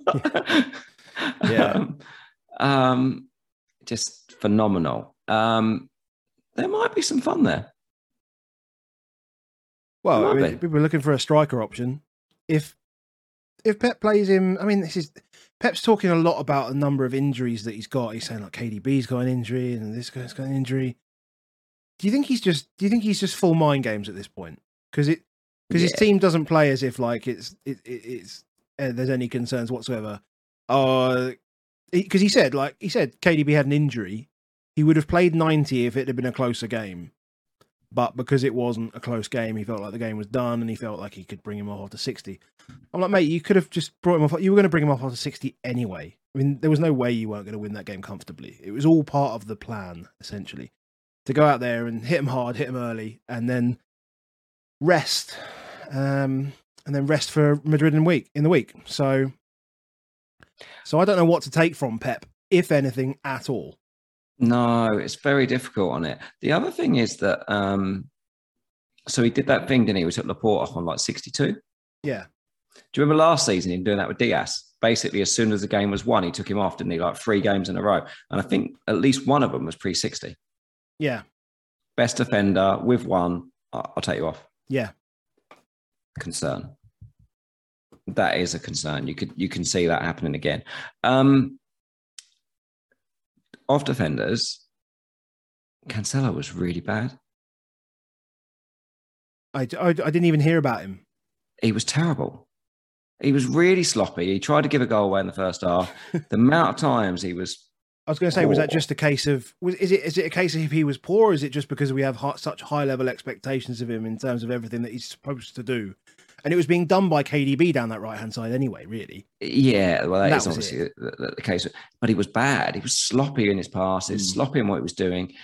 Yeah. Just phenomenal. There might be some fun there. Well, I mean, people are looking for a striker option. If Pep plays him, I mean, Pep's talking a lot about a number of injuries that he's got. He's saying like KDB's got an injury and this guy's got an injury. Do you think he's just full mind games at this point? Because his team doesn't play as if like it's there's any concerns whatsoever. Because he said KDB had an injury. He would have played 90 if it had been a closer game. But because it wasn't a close game, he felt like the game was done and he felt like he could bring him off to 60. I'm like, mate, you could have just brought him off. You were going to bring him off to 60 anyway. I mean, there was no way you weren't going to win that game comfortably. It was all part of the plan, essentially. To go out there and hit him hard, hit him early, and then rest. And then rest for Madrid in the week. So I don't know what to take from Pep, if anything at all. No, it's very difficult on it. The other thing is that, so he did that thing, didn't he? We took Laporte off on like 62. Yeah. Do you remember last season him doing that with Diaz? Basically, as soon as the game was won, he took him off, didn't he? Like 3 games in a row. And I think at least one of them was pre-60. Yeah. Best defender with one, I'll take you off. Yeah. Concern. That is a concern. You can see that happening again. Of defenders, Cancelo was really bad. I didn't even hear about him. He was terrible. He was really sloppy. He tried to give a goal away in the first half. The amount of times he was. I was going to say, was that just a case of? Is it a case of if he was poor, or is it just because we have such high level expectations of him in terms of everything that he's supposed to do? And it was being done by KDB down that right-hand side anyway, really. Yeah, well, that is obviously the case. But he was bad. He was sloppy in his passes, sloppy in what he was doing.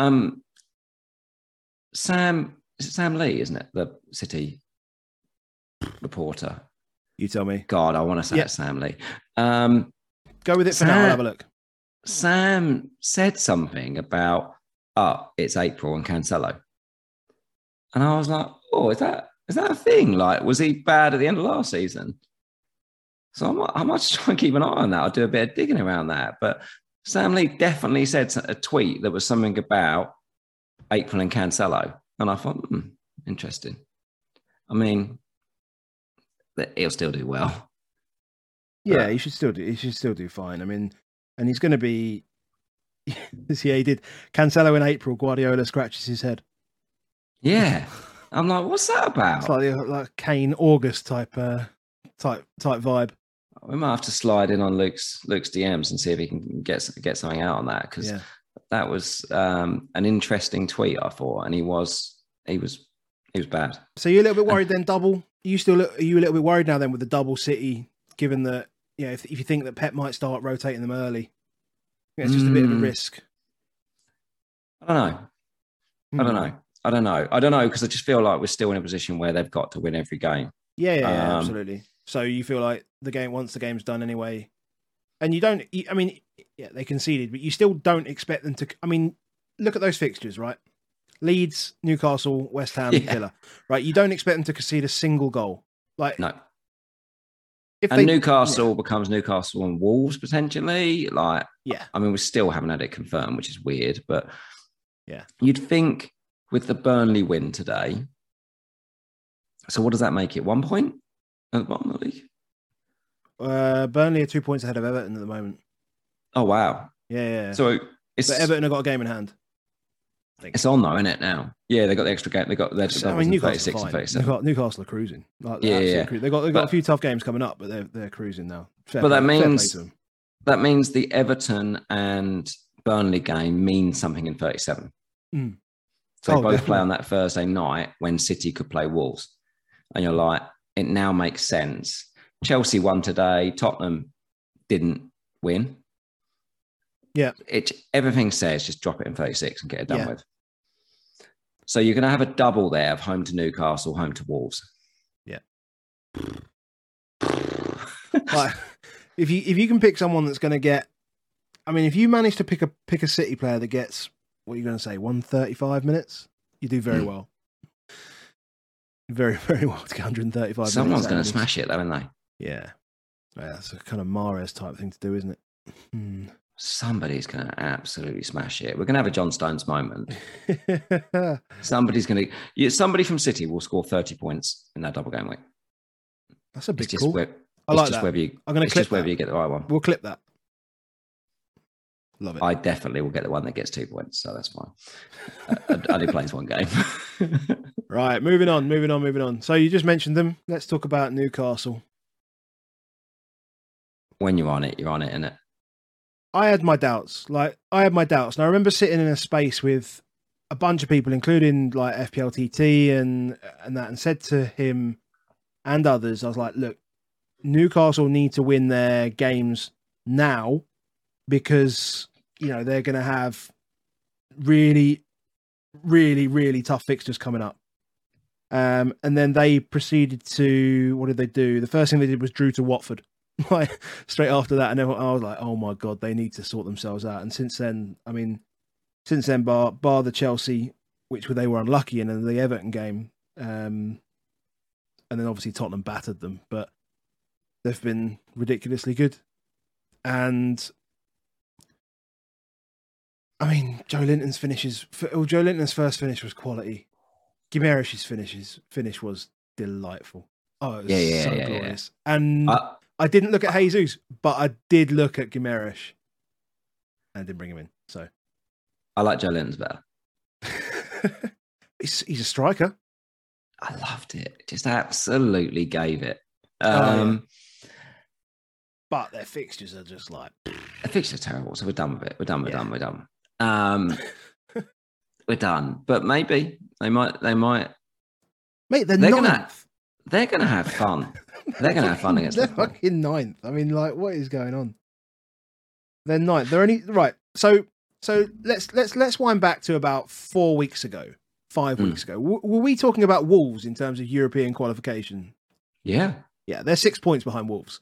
Sam Lee, isn't it? The City reporter. You tell me. God, I want to say it's Sam Lee. Go with it for now. I'll have a look. Sam said something about, it's April and Cancelo. And I was like, oh, is that a thing? Like, was he bad at the end of last season? So I might just try and keep an eye on that. I'll do a bit of digging around that. But Sam Lee definitely said a tweet that was something about April and Cancelo. And I thought, interesting. I mean, he'll still do well. Yeah, he should still do fine. I mean, and he's going to be. Yeah, he did. Cancelo in April. Guardiola scratches his head. Yeah, I'm like, what's that about? It's like Kane August type vibe. We might have to slide in on Luke's DMs and see if he can get something out on that, because that was an interesting tweet, I thought, and he was bad. So you're a little bit worried then, double. Are you a little bit worried now then with the double City, given that if you think that Pep might start rotating them early, it's just a bit of a risk. I don't know because I just feel like we're still in a position where they've got to win every game. Yeah, absolutely. So you feel like once the game's done anyway, and they conceded, but you still don't expect them to. I mean, look at those fixtures, right? Leeds, Newcastle, West Ham, Villa, right? You don't expect them to concede a single goal. Like no. Newcastle becomes Newcastle and Wolves potentially. I mean, we still haven't had it confirmed, which is weird, but you'd think with the Burnley win today. So what does that make it? 1 point at the bottom of the league? Burnley are 2 points ahead of Everton at the moment. Oh, wow. Yeah. So but Everton have got a game in hand. It's on though, isn't it now? Yeah, they got the extra game. They got their Newcastle 36 and 37. Newcastle are cruising. Yeah. They got a few tough games coming up, but they're cruising now. That means the Everton and Burnley game means something in 37. So they both play on that Thursday night when City could play Wolves, and you're like, it now makes sense. Chelsea won today. Tottenham didn't win. Yeah. Everything says just drop it in 36 and get it done with. So you're going to have a double there of home to Newcastle, home to Wolves. Yeah. Like, if you can pick someone that's going to get, I mean, if you manage to pick a City player that gets, what are you going to say, 135 minutes, you do very well. Very, very well to get 135 minutes. Someone's going to smash it, though, aren't they? Yeah. That's a kind of Mahrez type thing to do, isn't it? Somebody's going to absolutely smash it. We're going to have a John Stones moment. Somebody's going to... Somebody from City will score 30 points in that double game week. That's a big call. I like that. I'm going to clip whether you get the right one. We'll clip that. Love it. I definitely will get the one that gets 2 points, so that's fine. I only plays one game. Right, moving on. So you just mentioned them. Let's talk about Newcastle. When you're on it, innit? I had my doubts. And I remember sitting in a space with a bunch of people, including like FPLTT and that, and said to him and others, I was like, look, Newcastle need to win their games now because, you know, they're going to have really, really, really tough fixtures coming up. And then they proceeded to, what did they do? The first thing they did was drew to Watford. Like straight after that, and I was like, "Oh my god, they need to sort themselves out." And since then, bar the Chelsea, which they were unlucky in, and the Everton game, and then obviously Tottenham battered them, but they've been ridiculously good. And I mean, Joe Linton's first finish was quality. Guimarães' finish was delightful. Oh, it was so glorious. Yeah. And I didn't look at Jesus, but I did look at Guimarães and didn't bring him in. So I like Joe Linton's better. He's a striker. I loved it. Just absolutely gave it. But their fixtures are just like... The fixtures are terrible, so we're done with it. We're done. We're done. But maybe they might... Mate, they're ninth. They're going to have fun. They're going to have fun against them. They're fucking ninth. I mean, like, what is going on? They're ninth. They're only... Right, so let's wind back to about 4 weeks ago, 5 weeks ago. Were we talking about Wolves in terms of European qualification? Yeah. Yeah, they're 6 points behind Wolves.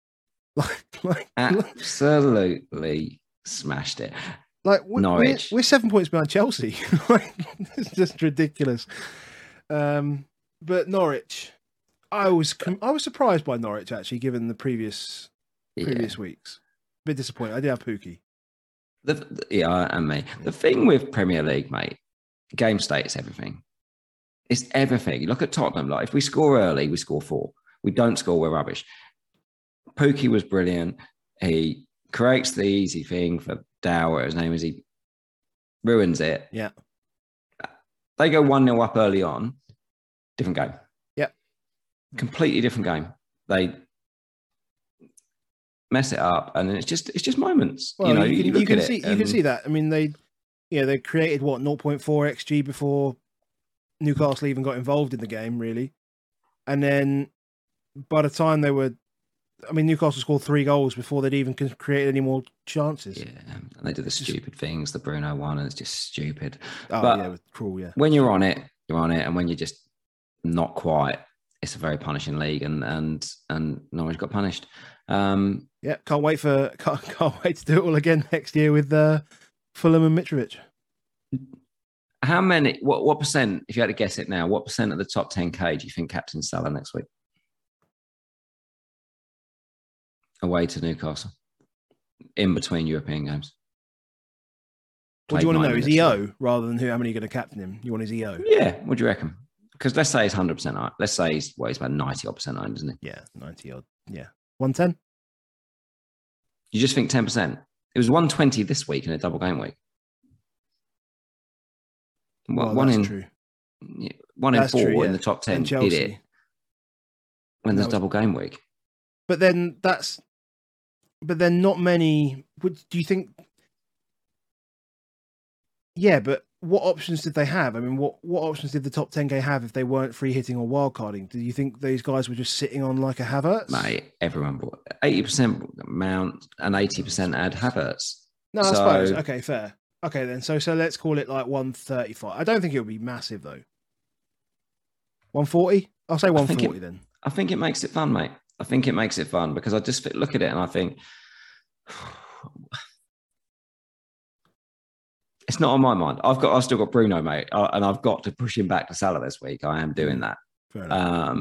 Absolutely smashed it. Like Norwich. We're 7 points behind Chelsea. It's just ridiculous. But Norwich, I was surprised by Norwich actually, given the previous weeks. A bit disappointed. I did have Pookie. And me. The thing with Premier League, mate, game state is everything. It's everything. You look at Tottenham. Like if we score early, we score 4. We don't score, we're rubbish. Pookie was brilliant. He creates the easy thing for Dow, whatever his name is. He ruins it. Yeah. They go 1-0 up early on. Different game. Yep. Completely different game. They mess it up, and it's just moments. Well, you can see that. I mean, they created 0.4 XG before Newcastle even got involved in the game, really. And then by the time Newcastle scored 3 goals before they'd even created any more chances. Yeah, and they do the stupid things. The Bruno one, and it's just stupid. Oh, but yeah, it was cruel, yeah. When you're on it, and when you're just not quite, it's a very punishing league, and Norwich got punished. Yeah, can't wait to do it all again next year with Fulham and Mitrovic. How many? What percent? If you had to guess it now, what percent of the top 10K do you think captain Salah next week? Away to Newcastle, in between European games. What do you want to know? Is EO rather than how many are going to captain him? You want his EO? Yeah. What do you reckon? Because let's say he's 100% on. Let's say he's about 90% on, isn't he? Yeah, 90 odd. Yeah, 110. You just think 10%? It was 120 this week in a double game week. True. 1 in 4 true, in the top 10 Chelsea did it when there's double game week. But then not many. Do you think? Yeah, but what options did they have? I mean, what options did the top 10K have if they weren't free hitting or wildcarding? Do you think these guys were just sitting on like a Havertz? Mate, everyone bought 80% Mount and 80% had Havertz. No, I suppose. Okay, fair. Okay, then. So let's call it like 135. I don't think it'll be massive though. 140? I'll say 140 then. I think it makes it fun, mate. I think it makes it fun because I just look at it and I think it's not on my mind. I've still got Bruno, mate, and I've got to push him back to Salah this week. I am doing that. Fair enough.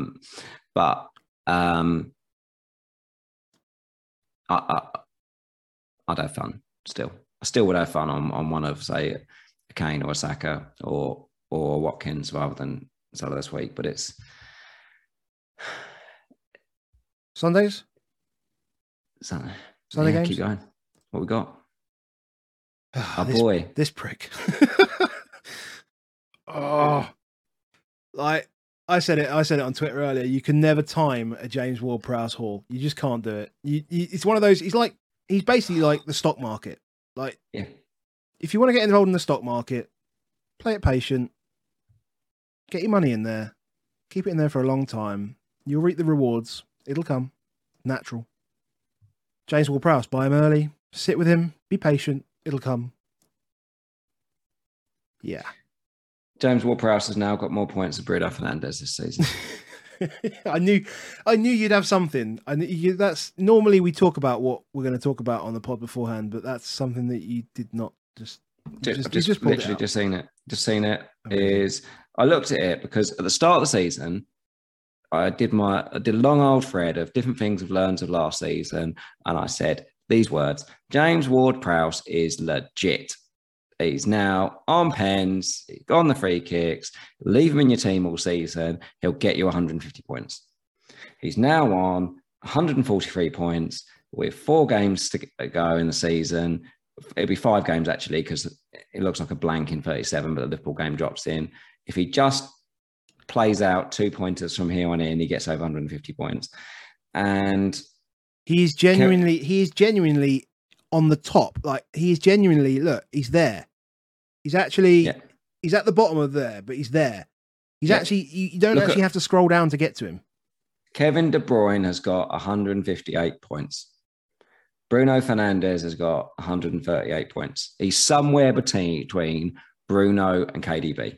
I'd have fun still. I still would have fun on one of, say, a Kane or a Saka or Watkins rather than Salah this week. But it's Sundays? Sunday games? Keep going. What we got? This prick. Like I said it on Twitter earlier. You can never time a James Ward-Prowse haul. You just can't do it. It's one of those. He's basically like the stock market. Like, yeah. If you want to get involved in the stock market, play it patient. Get your money in there. Keep it in there for a long time. You'll reap the rewards. It'll come. Natural. James Ward-Prowse, buy him early. Sit with him. Be patient. It'll come. Yeah. James Ward-Prowse has now got more points than Bruno Fernandes this season. I knew you'd have something. That's normally we talk about what we're going to talk about on the pod beforehand, but that's something that you did not just literally just seen it. Just seen it. Is I looked at it because at the start of the season, I did a long old thread of different things I've learned of last season, and I said these words: James Ward-Prowse is legit. He's now on pens, he's on the free kicks, leave him in your team all season, he'll get you 150 points. He's now on 143 points with 4 games to go in the season. It'll be 5 games actually, because it looks like a blank in 37, but the Liverpool game drops in. If he just plays out 2 pointers from here on in, he gets over 150 points. And he's genuinely on the top. Like, he's genuinely, look, he's there. He's actually, he's at the bottom of there, but he's there. He's actually, you don't actually have to scroll down to get to him. Kevin De Bruyne has got 158 points. Bruno Fernandes has got 138 points. He's somewhere between Bruno and KDB.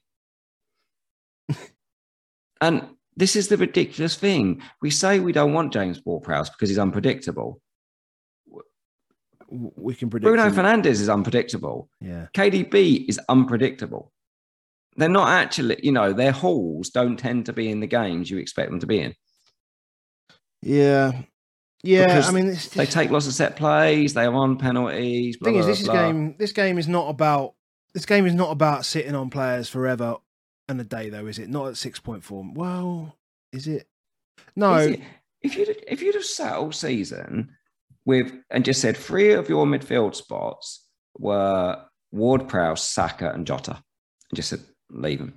And this is the ridiculous thing. We say we don't want James Ward-Prowse because he's unpredictable. We can predict. Bruno Fernandes is unpredictable. Yeah. KDB is unpredictable. They're not actually, their hauls don't tend to be in the games you expect them to be in. Yeah. Yeah. Because I mean, they take lots of set plays. They are on penalties. Blah, thing blah, is, this game is not about sitting on players forever and a day, though, is it? Not at 6.4. Well, is it? No. Is it? If you'd have sat all season and just said 3 of your midfield spots were Ward-Prowse, Saka, and Jota, and just said leave them.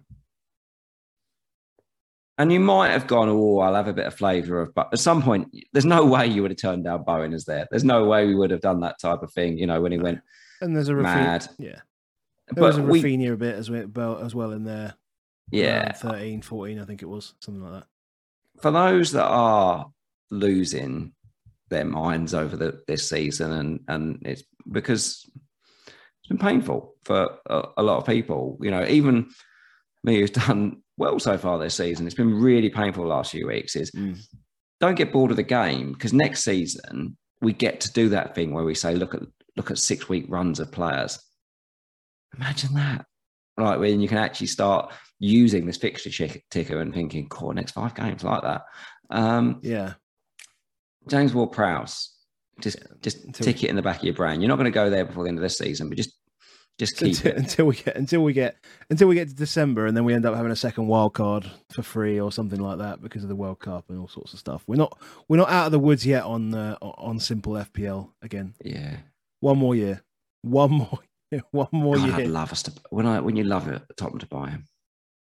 And you might have gone, I'll have a bit of flavour of, but at some point, there's no way you would have turned down Bowen as there. There's no way we would have done that type of thing, when he went and there's a mad. Yeah. There was a Rafinha a bit as well in there. Yeah. 13, 14, I think it was, something like that. For those that are losing their minds over this season, and it's because it's been painful for a lot of people. Even me, who's done well so far this season, it's been really painful the last few weeks. Don't get bored of the game, because next season we get to do that thing where we say, look at 6-week runs of players. Imagine that, right? When you can actually start using this fixture ticker and thinking, next 5 games like that. Yeah. James Ward-Prowse, just tick it in the back of your brain. You're not going to go there before the end of this season, but just keep it until we get to December, and then we end up having a second wild card for free or something like that because of the World Cup and all sorts of stuff. We're not out of the woods yet on simple FPL again. Yeah, one more year. God, year. I'd love us to when you love it, Tottenham to buy him.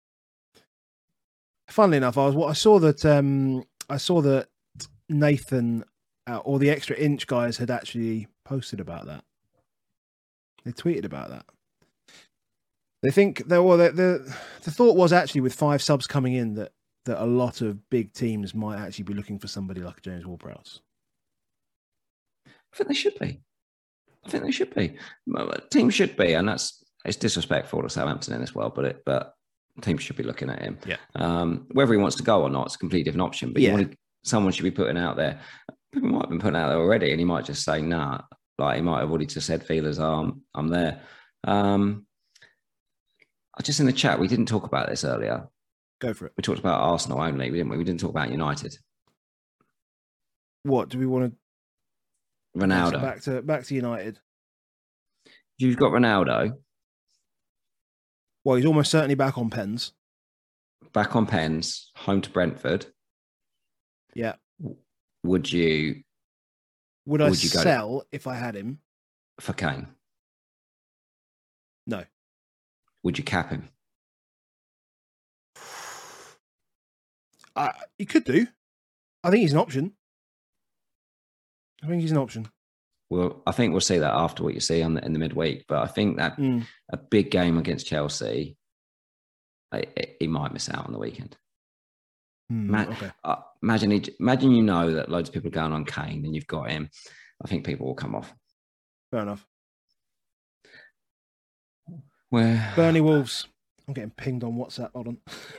Funnily enough, I saw that Nathan or the Extra Inch guys had actually posted about that. They tweeted about that. They think the thought was actually with 5 subs coming in that a lot of big teams might actually be looking for somebody like James Ward-Prowse. I think they should be. Teams should be, and it's disrespectful to Southampton in this world, but teams should be looking at him. Yeah. Whether he wants to go or not, it's a completely different option. But someone should be putting out there. People might have been putting out there already, and he might just say, nah. Like he might have already just said, feelers, I'm there. Just in the chat, we didn't talk about this earlier. Go for it. We talked about Arsenal only, didn't we? We didn't talk about United. What do we want to? Ronaldo. Back to United. You've got Ronaldo. Well, he's almost certainly back on pens. Back on pens, home to Brentford. Yeah. Would you sell if I had him? For Kane? No. Would you cap him? You could do. I think he's an option. Well, I think we'll see that after what you see in the midweek. But I think that a big game against Chelsea, he might miss out on the weekend. Okay. Imagine you know that loads of people are going on Kane and you've got him. I think people will come off. Fair enough. Burnley Wolves. I'm getting pinged on WhatsApp. Hold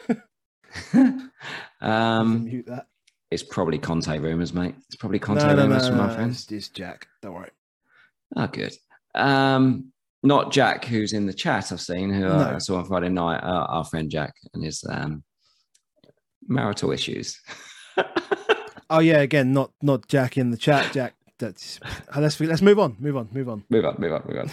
on. Mute that. It's probably Conte rumours, mate. It's probably Conte rumours from my friends. It's Jack. Don't worry. Oh, good. Not Jack, who's in the chat I've seen, who I saw on Friday night, our friend Jack and his marital issues. Oh, yeah, again, not Jack in the chat. Jack, let's move on. Move on.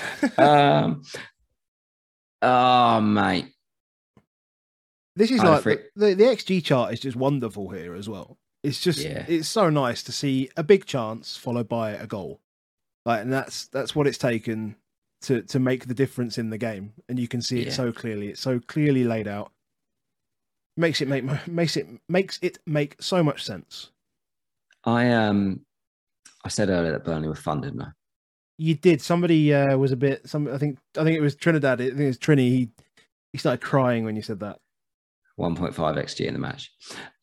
Oh, mate. This is like the XG chart is just wonderful here as well. It's just it's so nice to see a big chance followed by a goal, and that's what it's taken to make the difference in the game, and you can see it so clearly. It's so clearly laid out. Makes it make so much sense. I said earlier that Burnley were fun, didn't I? You did. Somebody was a bit. I think it was Trinidad. I think it was Trini. He started crying when you said that. 1.5 XG in the match.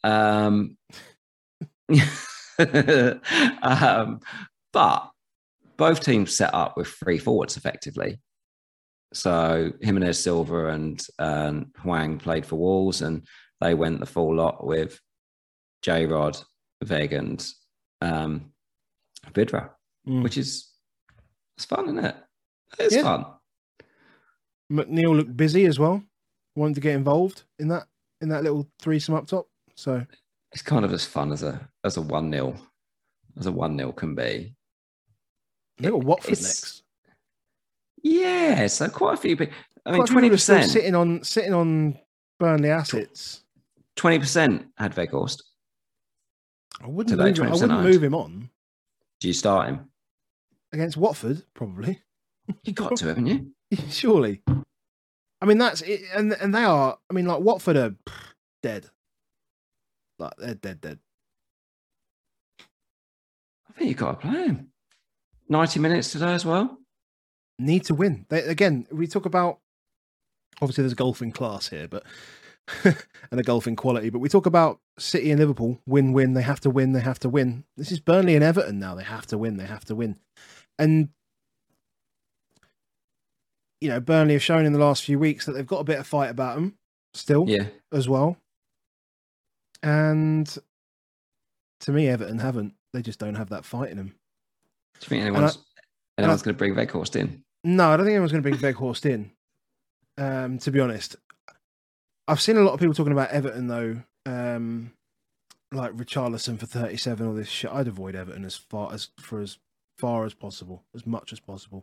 But both teams set up with 3 forwards effectively. So Jimenez, Silva and Hwang played for Wolves, and they went the full lot with J-Rod, Veg and Vidra, which is fun, isn't it? It's fun. McNeil looked busy as well. Wanted to get involved in that little threesome up top. So it's kind of as fun as a 1-0 can be. They got Watford next. Yeah, so quite a few people. I mean, 20% sitting on Burnley assets. 20% had Weghorst. I wouldn't move him on. Do you start him against Watford? Probably. You got to, haven't you? Surely. I mean, that's it, and they are. I mean, like Watford are dead. Like they're dead. I think you've got to play him. 90 minutes today as well. Need to win. We talk about, obviously there's a golfing class here, but and a golfing quality, but we talk about City and Liverpool, win. They have to win. This is Burnley and Everton now. They have to win. And, you know, Burnley have shown in the last few weeks that they've got a bit of fight about them still as well. And to me, Everton haven't. They just don't have that fight in them. Do you think anyone's going to bring Weghorst in? No, I don't think anyone's going to bring Weghorst in, to be honest. I've seen a lot of people talking about Everton, though, like Richarlison for 37 or this shit. I'd avoid Everton as far as possible, as much as possible.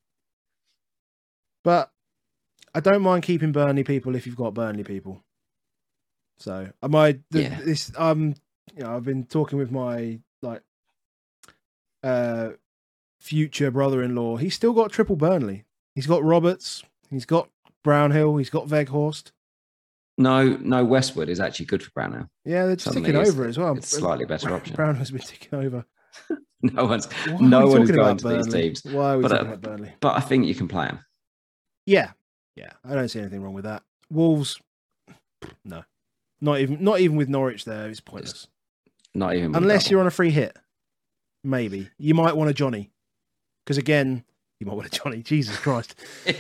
But I don't mind keeping Burnley people if you've got Burnley people. So I've been talking with my future brother-in-law. He's still got triple Burnley. He's got Roberts, he's got Brownhill, he's got Weghorst. No, Westwood is actually good for Brownhill. Yeah, they're just ticking over as well. It's a slightly better option. Brownhill's been ticking over. no one is going to these teams. Why are we talking about Burnley? But I think you can play him. Yeah, Yeah, I don't see anything wrong with that. Wolves, no, not even with Norwich there. It's pointless. Not even unless you're on a free hit. Maybe you might want a Johnny, because again, you might want a Johnny. Jesus Christ,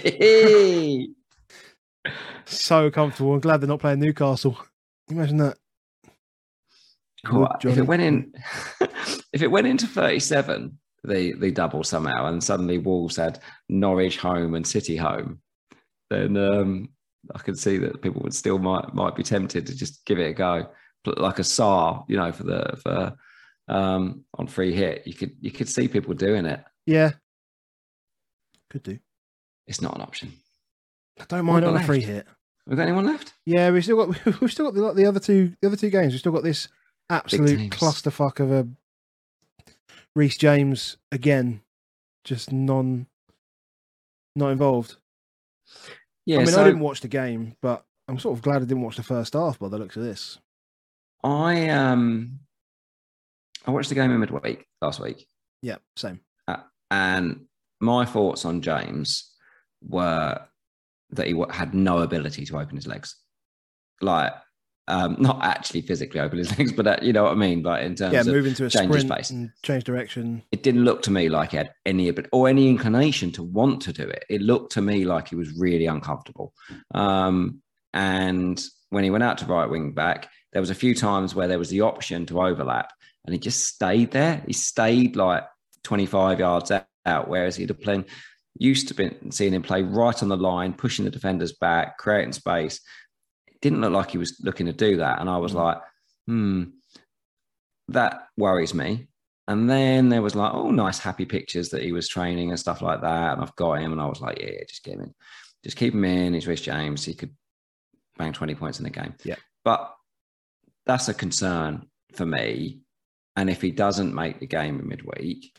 so comfortable. I'm glad they're not playing Newcastle. Imagine that. Cool. If it went into 37, the double somehow, and suddenly Wolves had Norwich home and City home, then I could see that people would still might be tempted to just give it a go, like a SAR, for on free hit. You could see people doing it. Yeah, could do. It's not an option. I don't mind on a free hit. Have we got anyone left? Yeah, we've still got the other two games. We've still got this absolute clusterfuck of a Reece James again, just not involved. Yeah, I mean, I didn't watch the game, but I'm sort of glad I didn't watch the first half by the looks of this. I watched the game in midweek last week. Yeah, same. And my thoughts on James were that he had no ability to open his legs. Like, not actually physically open his legs, but you know what I mean? Like in terms of move into a change sprint space and change direction. It didn't look to me like he had any inclination to want to do it. It looked to me like he was really uncomfortable. And when he went out to right wing back, there was a few times where there was the option to overlap, and he just stayed there. He stayed like 25 yards out, whereas he'd have played, used to be seeing him play right on the line, pushing the defenders back, creating space. It didn't look like he was looking to do that. And I was like, that worries me. And then there was like, oh, nice, happy pictures that he was training and stuff like that. And I've got him. And I was like, yeah, just get him in. Just keep him in. He's Reece James. He could bang 20 points in the game. Yeah. But that's a concern for me. And if he doesn't make the game in midweek,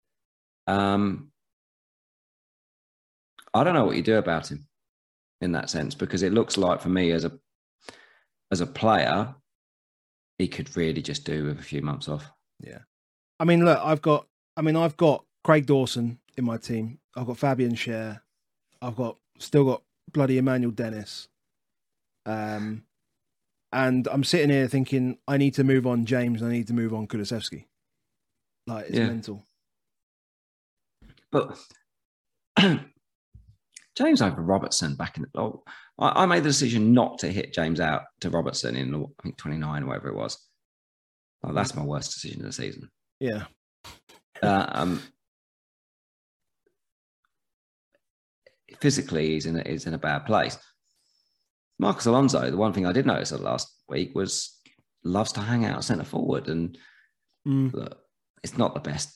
I don't know what you do about him in that sense, because it looks like for me as a player, he could really just do with a few months off. Yeah. I mean, look, I've got Craig Dawson in my team. I've got Fabian Schär. I've still got bloody Emmanuel Dennis. And I'm sitting here thinking, I need to move on James and I need to move on Kulusevski. Like, it's mental. But James over Robertson back in the... I made the decision not to hit James out to Robertson in, I think, 29 or whatever it was. Oh, that's my worst decision of the season. Yeah. Physically, he's in a bad place. Marcos Alonso, the one thing I did notice last week was loves to hang out centre forward, and look, it's not the best,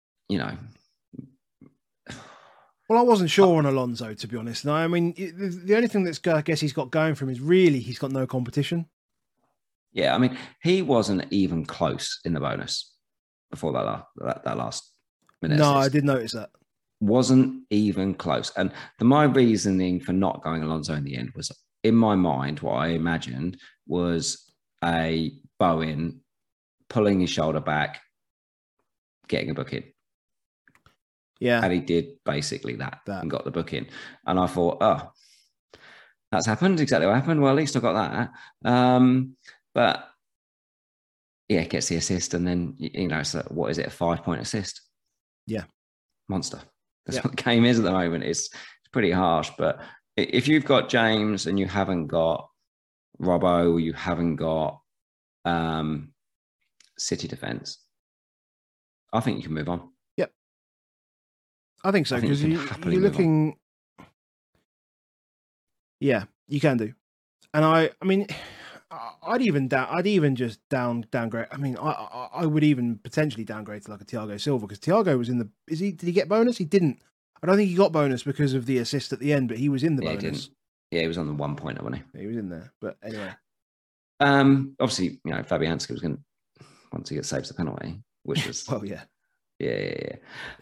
Well, I wasn't sure on Alonso, to be honest. No, I mean, the only thing I guess he's got going for him is really he's got no competition. Yeah, I mean, he wasn't even close in the bonus before that last minute. No, I did notice that. Wasn't even close. And my reasoning for not going Alonso in the end was, in my mind, what I imagined was a Bowen pulling his shoulder back, getting a book in. Yeah. And he did basically that and got the book in. And I thought, oh, that's happened. Exactly what happened. Well, at least I got that. But yeah, gets the assist. And then, so what is it? A 5-point assist? Yeah. Monster. That's what the game is at the moment. It's pretty harsh. But if you've got James and you haven't got Robbo, you haven't got City defence, I think you can move on. Yep. I think so, because you're looking... Yeah, you can do. And I mean, I'd even just downgrade. I mean, I would even potentially downgrade to like a Thiago Silva, because Thiago was in the... Did he get bonus? He didn't. I don't think he got bonus because of the assist at the end, but he was in the bonus. He didn't. Yeah, he was on the 1 pointer, wasn't he? He was in there, but anyway. Obviously, Fabianski was going to, once he gets saves the penalty, which was... Well, yeah. Yeah.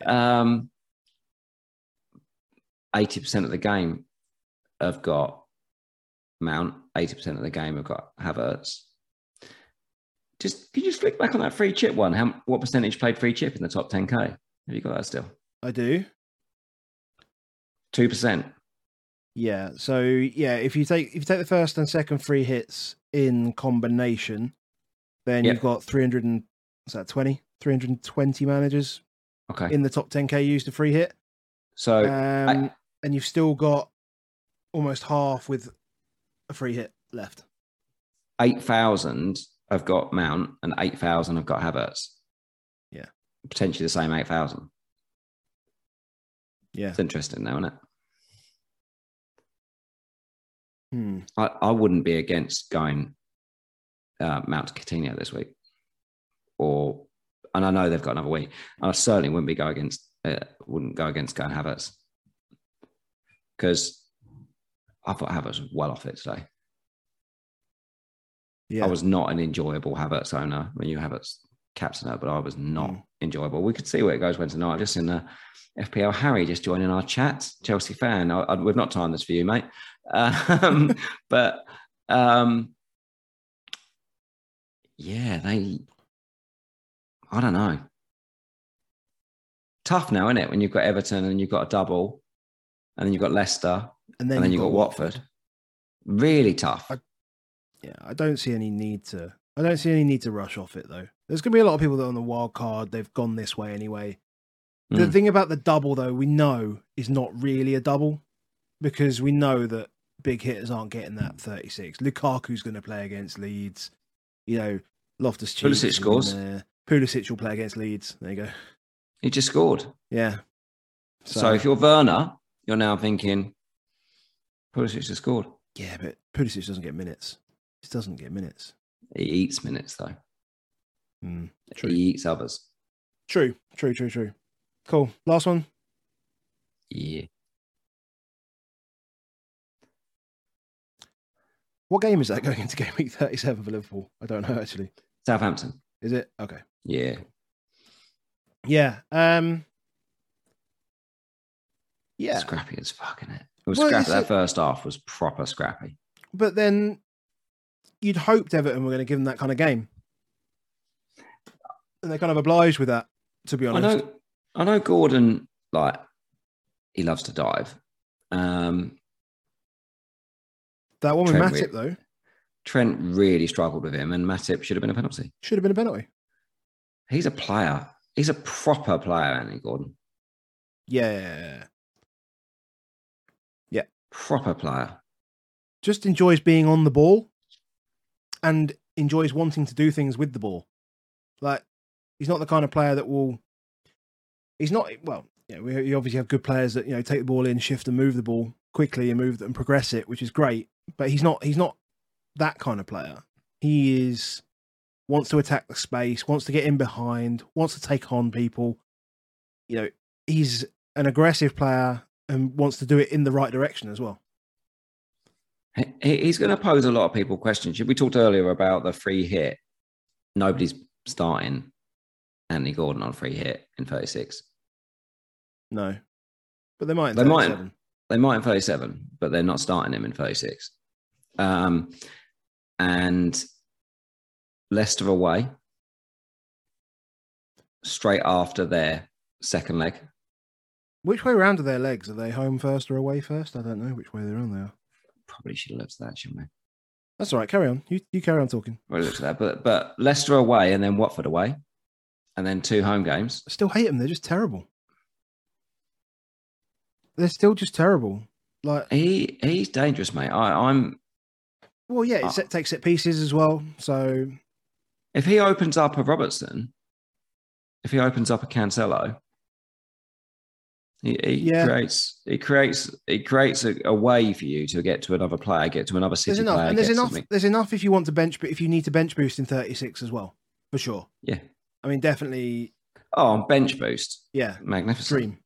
80% of the game have got Mount. 80% of the game have got Havertz. Can you just flick back on that free chip one? What percentage played free chip in the top 10K? Have you got that still? I do. 2%. Yeah. So yeah, if you take the first and second free hits in combination, then you've got 320 managers in the top 10k used a free hit. So and you've still got almost half with a free hit left. 8,000 have got Mount and 8,000 have got Havertz. Yeah. Potentially the same 8,000. Yeah. It's interesting now, isn't it? Hmm. I wouldn't be against going Mount to Coutinho this week. And I know they've got another week. I certainly wouldn't go against going Havertz. Because I thought Havertz was well off it today. Yeah. I was not an enjoyable Havertz owner when you Havertz captainer, but I was not enjoyable. We could see where it goes when tonight. Just in the FPL, Harry just joining our chat, Chelsea fan. We've not timed this for you, mate. But yeah, I don't know. Tough now, isn't it? When you've got Everton and you've got a double, and then you've got Leicester, and then you've got Watford. Really tough. I don't see any need to. I don't see any need to rush off it though. There's going to be a lot of people that are on the wild card. They've gone this way anyway. The thing about the double though, we know is not really a double because we know that big hitters aren't getting that 36. Lukaku's going to play against Leeds. You know, Loftus-Cheek. Pulisic scores. Pulisic will play against Leeds. There you go. He just scored. Yeah. So if you're Werner, you're now thinking Pulisic just scored. Yeah, but Pulisic doesn't get minutes. He doesn't get minutes. He eats minutes, though. True. He eats others. True. Cool. Last one. Yeah. What game is that going into game week 37 for Liverpool? I don't know, actually. Southampton. Is it? Okay. Yeah. Yeah. Yeah. Scrappy as fuck, innit? It was scrappy. That first half was proper scrappy. But then you'd hoped Everton were going to give them that kind of game. And they're kind of obliged with that, to be honest. I know Gordon, he loves to dive. That one with Matip, though. Trent really struggled with him, and Matip should have been a penalty. Should have been a penalty. He's a player. He's a proper player, Anthony Gordon. Yeah. Proper player. Just enjoys being on the ball and enjoys wanting to do things with the ball. He's not the kind of player that will... He's not... Well, we obviously have good players that, take the ball in, shift and move the ball quickly and move and progress it, which is great. But he's not that kind of player. He wants to attack the space, wants to get in behind, wants to take on people. He's an aggressive player and wants to do it in the right direction as well. He's going to pose a lot of people questions. We talked earlier about the free hit. Nobody's starting Anthony Gordon on free hit in 36. No. But they might in 37. They might in 37, but they're not starting him in 36. And Leicester away, straight after their second leg. Which way round are their legs? Are they home first or away first? I don't know which way they're on there. Probably should have looked at that, shouldn't we? That's all right. Carry on. You carry on talking. Well, looked at that, but Leicester away and then Watford away, and then 2 home games. I still hate them. They're just terrible. They're still just terrible. He's dangerous, mate. I'm. Well, yeah, it takes set pieces as well. So if he opens up a Robertson, if he opens up a Cancelo, he creates a way for you to get to another player, get to another City player. And there's enough if you want to bench, but if you need to bench boost in 36 as well, for sure. Yeah, I mean, definitely. Oh, bench boost. Yeah, magnificent. Dream.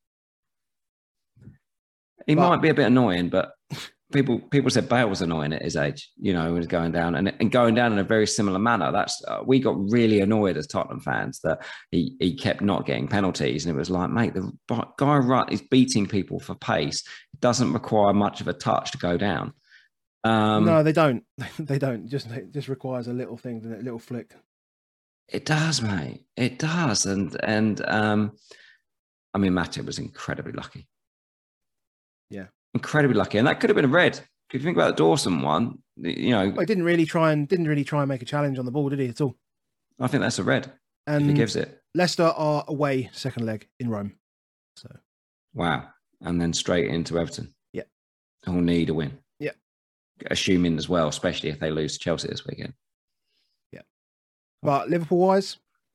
He might be a bit annoying, but people said Bale was annoying at his age. He was going down and going down in a very similar manner. That's we got really annoyed as Tottenham fans that he kept not getting penalties, and it was like, mate, the guy is beating people for pace. It doesn't require much of a touch to go down. No, they don't. They don't. It just requires a little thing, a little flick. It does, mate. It does, and I mean, Matip was incredibly lucky. Yeah. incredibly lucky, and that could have been a red. If you think about the Dawson one, you know, I didn't really try and make a challenge on the ball, did he at all? I think that's a red. And if he gives it. Leicester are away second leg in Rome. So wow, and then straight into Everton. Yeah, who'll need a win. Yeah, assuming as well, especially if they lose to Chelsea this weekend. Yeah, but Liverpool wise,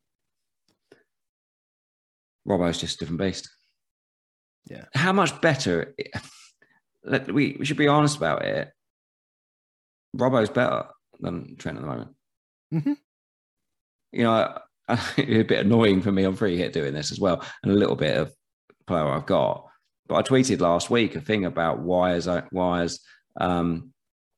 Robbo's just a different beast. Yeah, how much better? We should be honest about it. Robbo's better than Trent at the moment. Mm-hmm. You know, it's a bit annoying for me on free hit doing this as well, and a little bit of player I've got. But I tweeted last week a thing about why has Trent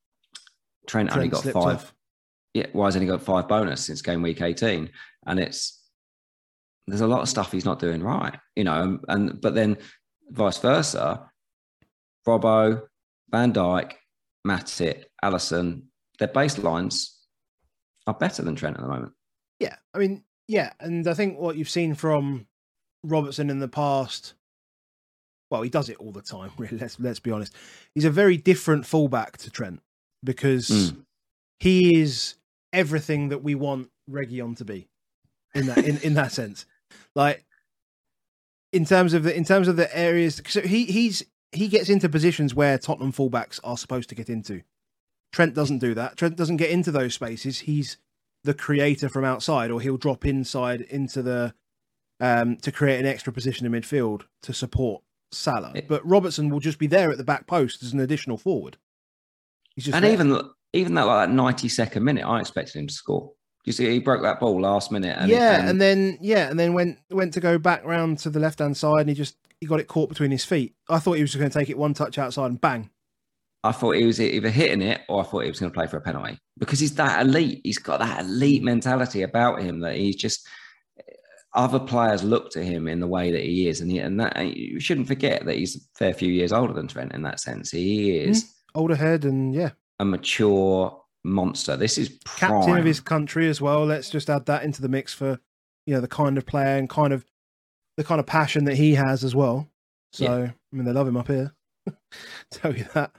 only got 5? Off. Yeah, why has he only got 5 bonus since game week 18? And there's a lot of stuff he's not doing right, you know. But then vice versa, Robbo, Van Dijk, Matip, Alisson, their baselines are better than Trent at the moment. Yeah, I mean, yeah, and I think what you've seen from Robertson in the past, well, he does it all the time, really, let's be honest. He's a very different fullback to Trent because he is everything that we want Reguilon to be in that that sense. Like in terms of the areas, so he gets into positions where Tottenham fullbacks are supposed to get into. Trent doesn't do that. Trent doesn't get into those spaces. He's the creator from outside, or he'll drop inside into the to create an extra position in midfield to support Salah. But Robertson will just be there at the back post as an additional forward. He's just there. even that 92nd minute, I expected him to score. You see, he broke that ball last minute, and then went to go back round to the left hand side, and he got it caught between his feet. I thought he was just going to take it one touch outside and bang. I thought he was either hitting it or I thought he was going to play for a penalty because he's that elite. He's got that elite mentality about him that he's just. Other players look to him in the way that he is, and you shouldn't forget that he's a fair few years older than Trent in that sense. He is older head and a mature monster. This is prime. Captain of his country as well. Let's just add that into the mix for the kind of player and the kind of passion that he has as well. So I mean, they love him up here. Tell you that.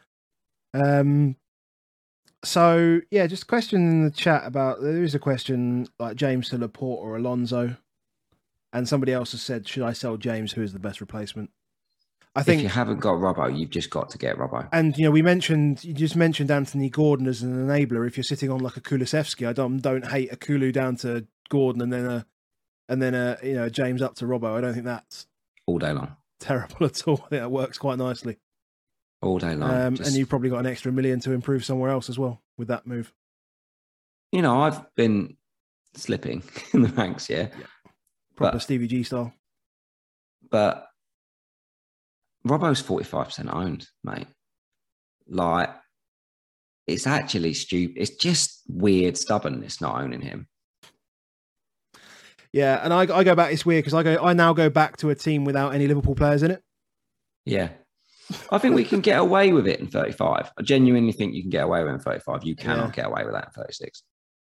So yeah, just a question in the chat about, there is a question like James to Laporte or Alonso, and somebody else has said, should I sell James? Who is the best replacement? I think if you haven't got Robbo, you've just got to get Robbo. And you just mentioned Anthony Gordon as an enabler. If you're sitting on like a Kulusevski, I don't hate a Kulu down to Gordon and then a James up to Robbo. I don't think that's all day long terrible at all. I think that works quite nicely. All day long. And you've probably got an extra $1 million to improve somewhere else as well with that move. You know, I've been slipping in the ranks, Proper Stevie G style. But Robbo's 45% owned, mate. Like, it's actually stupid. It's just weird stubbornness not owning him. Yeah, and I go back. It's weird because I now go back to a team without any Liverpool players in it. Yeah. I think we can get away with it in 35. I genuinely think you can get away with it in 35. You cannot get away with that in 36.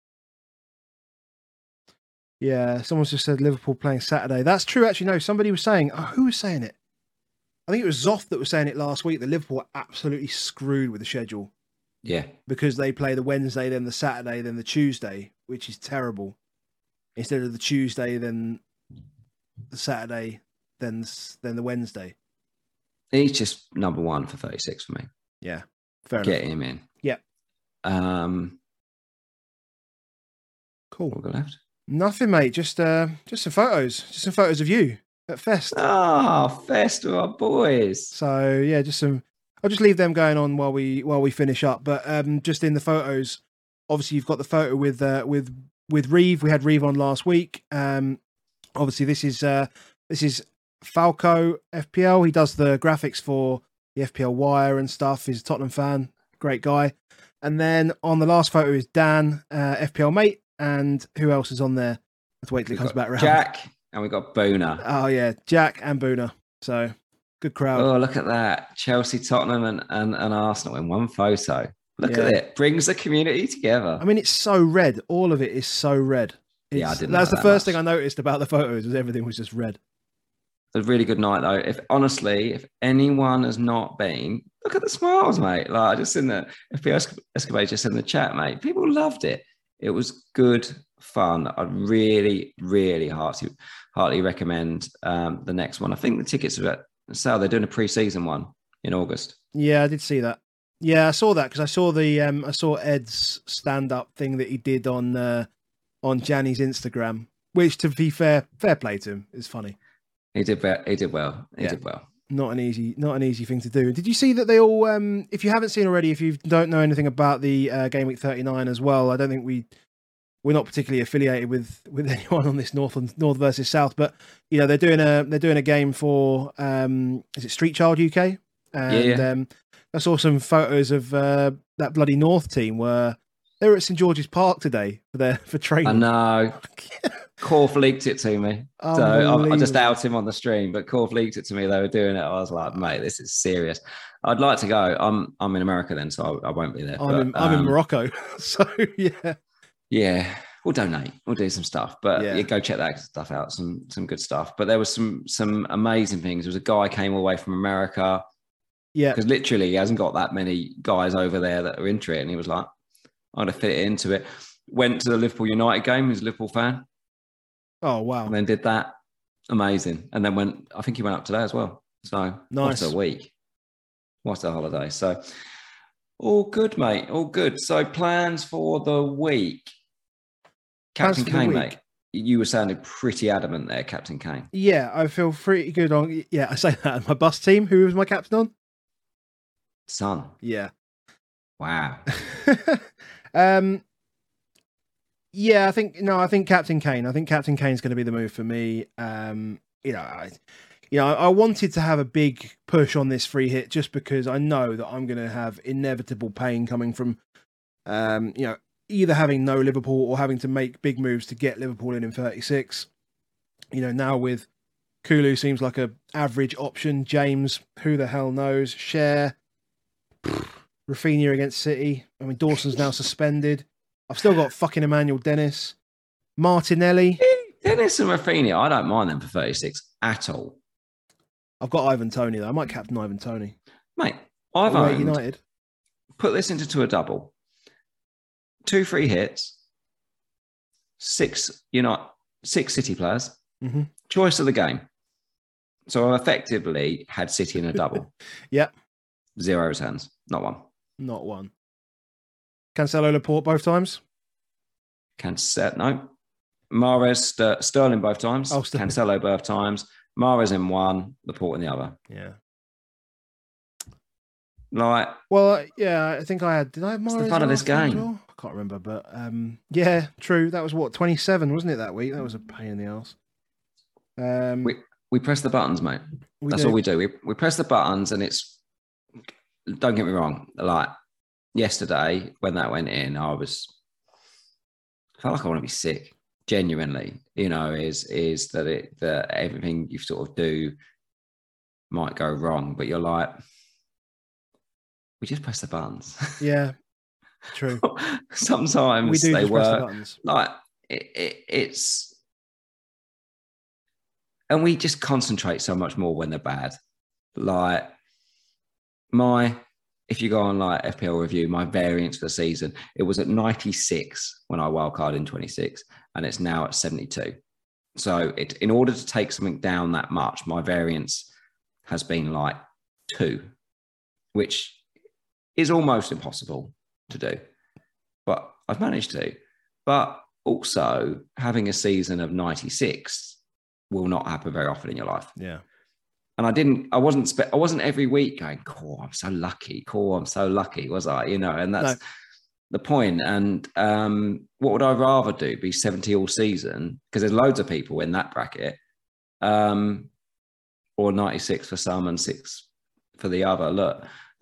Yeah, someone's just said Liverpool playing Saturday. That's true, actually. No, somebody was saying, who was saying it? I think it was Zoff that was saying it last week, that Liverpool are absolutely screwed with the schedule. Yeah. Because they play the Wednesday, then the Saturday, then the Tuesday, which is terrible. Instead of the Tuesday, then the Saturday, then the Wednesday. He's just number one for 36 for me. Yeah, fair enough. Get him in. Yeah. Cool. What we got left? Nothing, mate. Just some photos. Just some photos of you at Fest. Fest with our boys. So yeah, I'll just leave them going on while we finish up. But just in the photos, obviously you've got the photo with Reeve. We had Reeve on last week. Obviously this is Falco FPL. He does the graphics for the FPL Wire and stuff. He's a Tottenham fan, great guy. And then on the last photo is Dan, FPL mate, and who else is on there? Let's wait till it comes back around. Jack, and we got Boona. Oh yeah, Jack and Boona. So good crowd. Oh, look at that. Chelsea, Tottenham and Arsenal in one photo. Look at it. Brings the community together. I mean, it's so red. All of it is so red. I didn't. That's the first thing I noticed about the photos, was everything was just red. a really good night though. If anyone has not been, look at the smiles, mate. Like I just in the FPL Escapade just in the chat, mate. People loved it. It was good fun. I'd really, really heartily recommend the next one. I think the tickets are at sale. They're doing a pre-season one in August. Yeah, I did see that. Yeah, I saw that because I saw I saw Ed's stand-up thing that he did on Gianni's Instagram, which, to be fair play to him, is funny. He did well. He did well. Not an easy thing to do. Did you see that they all? If you haven't seen already, if you don't know anything about the Game Week 39 as well, I don't think we're not particularly affiliated with anyone on this North versus South, but you know they're doing a game for is it Street Child UK? And I saw some photos of that bloody North team where they were at St George's Park today for training. I know. Corf leaked it to me. So I just out him on the stream, but Corf leaked it to me. They were doing it. I was like, mate, this is serious. I'd like to go. I'm in America then, so I won't be there. I'm in Morocco. So yeah. Yeah. We'll donate. We'll do some stuff, but go check that stuff out. Some good stuff. But there was some amazing things. There was a guy came all the way from America. Yeah. Because literally he hasn't got that many guys over there that are into it. And he was like, I'm going to fit it into it. Went to the Liverpool United game. He's a Liverpool fan. Oh, wow. And then did that. Amazing. And then I think he went up today as well. So nice. What a week. What a holiday. So all good, mate. All good. So plans for the week. Captain Kane, mate. You were sounding pretty adamant there, Captain Kane. Yeah, I feel pretty good on. Yeah, I say that. My bus team, who was my captain on? Son. Yeah. Wow. Yeah, I think Captain Kane. I think Captain Kane's going to be the move for me. I wanted to have a big push on this free hit just because I know that I'm going to have inevitable pain coming from, either having no Liverpool or having to make big moves to get Liverpool in 36. Now with Kulu seems like a average option. James, who the hell knows? Cher, Rafinha against City. I mean, Dawson's now suspended. I've still got fucking Emmanuel Dennis. Martinelli. Dennis and Rafinha, I don't mind them for 36 at all. I've got Ivan Toney, though. I might captain Ivan Toney. Mate, I've owned United. Put this into a double. 2 free hits. 6 City players. Mm-hmm. Choice of the game. So I've effectively had City in a double. Yep. 0 returns. Not one. Not one. Cancelo, Laporte both times? No. Mahrez, Sterling both times. Oh, Sterling. Cancelo both times. Mahrez in one, Laporte in the other. Yeah. Well, yeah, I think I had. Did I have Mahrez? It's the fun of this game. Well? I can't remember, but yeah, true. That was 27, wasn't it, that week? That was a pain in the arse. We press the buttons, mate. That's all we do. We press the buttons, and it's. Don't get me wrong. Like yesterday, when that went in, I felt like I want to be sick. Genuinely, is that everything you sort of do might go wrong, but you're like, we just press the buttons. Yeah, true. Sometimes we do they just work. Press the buttons. Like it's, and we just concentrate so much more when they're bad. Like if you go on like FPL review, my variance for the season, it was at 96 when I wildcarded in 26, and it's now at 72. So in order to take something down that much, my variance has been like 2, which is almost impossible to do. But I've managed to. But also having a season of 96 will not happen very often in your life. Yeah. And I wasn't every week going, "Cool, I'm so lucky. Cool, I'm so lucky." Was I? And that's the point. And what would I rather do? Be 70 all season? Because there's loads of people in that bracket, or 96 for some and 6 for the other. Look,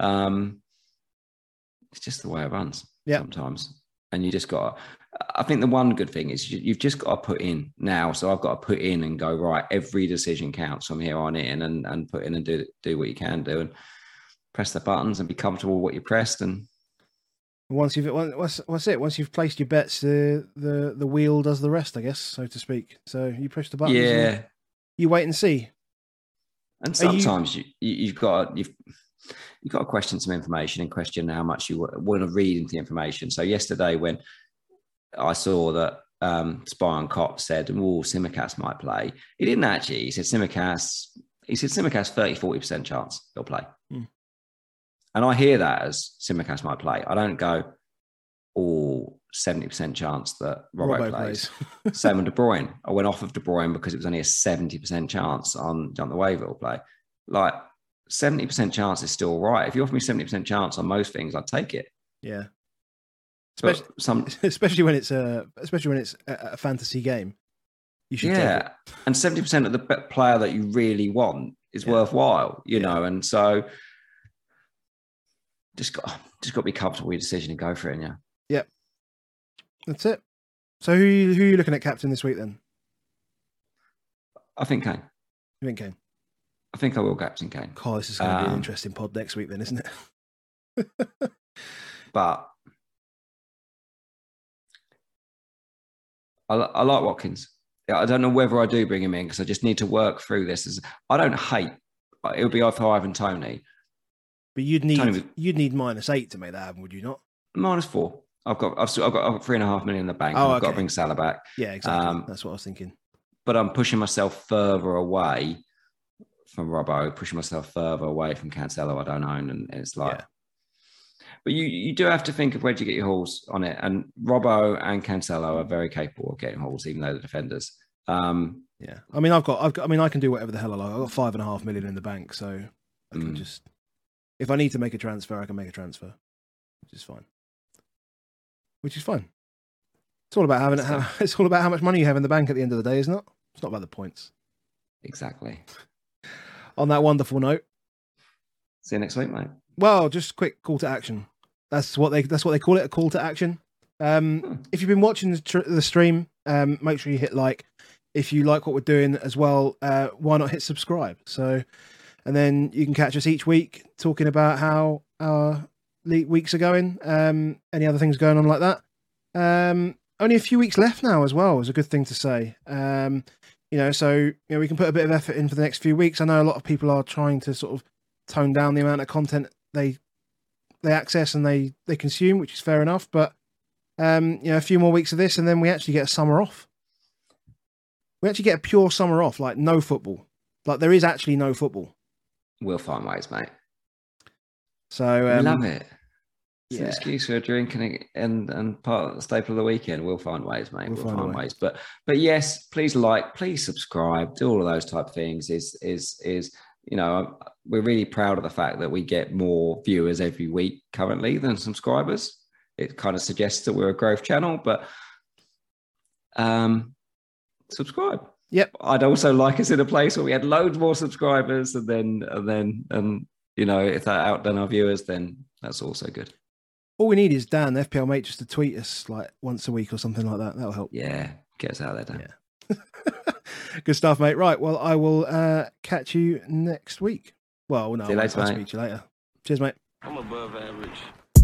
it's just the way it runs sometimes, and you just got. I think the one good thing is you've just got to put in now. So I've got to put in and go, right, every decision counts from here on in, and put in and do what you can do, and press the buttons and be comfortable with what you pressed. And once you've placed your bets, the wheel does the rest, I guess, so to speak. So you press the buttons. Yeah. You wait and see. And sometimes you've got to question some information and question how much you want to read into the information. So yesterday, when I saw that Spy on Cop said, Tsimikas might play, he didn't actually. He said Tsimikas 30-40% chance he'll play. And I hear that as Tsimikas might play. I don't go, 70% chance that Robbo plays. Same with De Bruyne. I went off of De Bruyne because it was only a 70% chance on the waiver will play. Like 70% chance is still right. If you offer me 70% chance on most things, I'd take it. Yeah. Especially when it's a fantasy game. You should take it. And 70% of the player that you really want is worthwhile, you know, and so just got to be comfortable with your decision and go for it, Yep. That's it. So who are you looking at captain this week then? I think Kane. You think Kane? I think I will captain Kane. Oh, this is going to be an interesting pod next week then, isn't it? But I like Watkins. I don't know whether I do bring him in because I just need to work through this. I don't hate. It would be either Ivan Toney. But you'd need -8 to make that happen, would you not? -4. I've got 3.5 million in the bank. I've got to bring Salah back. Yeah, exactly. That's what I was thinking. But I'm pushing myself further away from Robbo, pushing myself further away from Cancelo I don't own. And it's like... Yeah. But you do have to think of where do you get your hauls on it. And Robbo and Cancelo are very capable of getting hauls, even though they're defenders. Yeah. I mean, I can do whatever the hell I like. I've got 5.5 million in the bank. So I can just... If I need to make a transfer, I can make a transfer, which is fine. It's all about it's all about how much money you have in the bank at the end of the day, isn't it? It's not about the points. Exactly. On that wonderful note. See you next week, mate. Well, just quick call to action. That's what they call it, a call to action. If you've been watching the stream, make sure you hit like. If you like what we're doing as well, why not hit subscribe? So. And then you can catch us each week talking about how our weeks are going, any other things going on like that. Only a few weeks left now as well is a good thing to say. So we can put a bit of effort in for the next few weeks. I know a lot of people are trying to sort of tone down the amount of content they access and they consume, which is fair enough. But a few more weeks of this, and then we actually get a summer off. We actually get a pure summer off, like no football. Like there is actually no football. We'll find ways, mate. So I love it. It's an excuse for a drink and part of the staple of the weekend. We'll find ways, mate. We'll find ways. But yes, please please subscribe, do all of those type of things. We're really proud of the fact that we get more viewers every week currently than subscribers. It kind of suggests that we're a growth channel, but subscribe. Yep. I'd also like us in a place where we had loads more subscribers and then if that outdone our viewers, then that's also good. All we need is Dan, the FPL mate, just to tweet us like once a week or something like that. That'll help. Yeah. Get us out there, Dan. Yeah. Good stuff, mate. Right. Well, I will catch you next week. Well, no, See you later, I'll mate. speak to you later. Cheers, mate. I'm above average.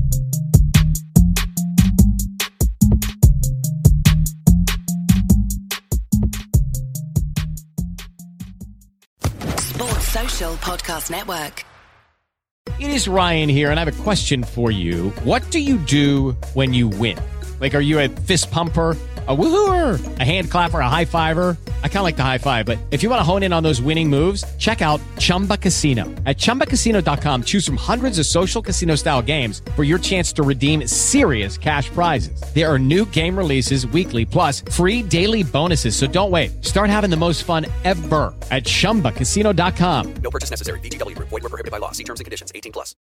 Social Podcast Network. It is Ryan here, and I have a question for you. What do you do when you win? Like, are you a fist pumper, a woohooer, a hand clapper, a high fiver? I kind of like the high five, but if you want to hone in on those winning moves, check out Chumba Casino. At ChumbaCasino.com, choose from hundreds of social casino style games for your chance to redeem serious cash prizes. There are new game releases weekly, plus free daily bonuses. So don't wait. Start having the most fun ever at ChumbaCasino.com. No purchase necessary. VGW Group. Void where prohibited by law. See terms and conditions. 18+.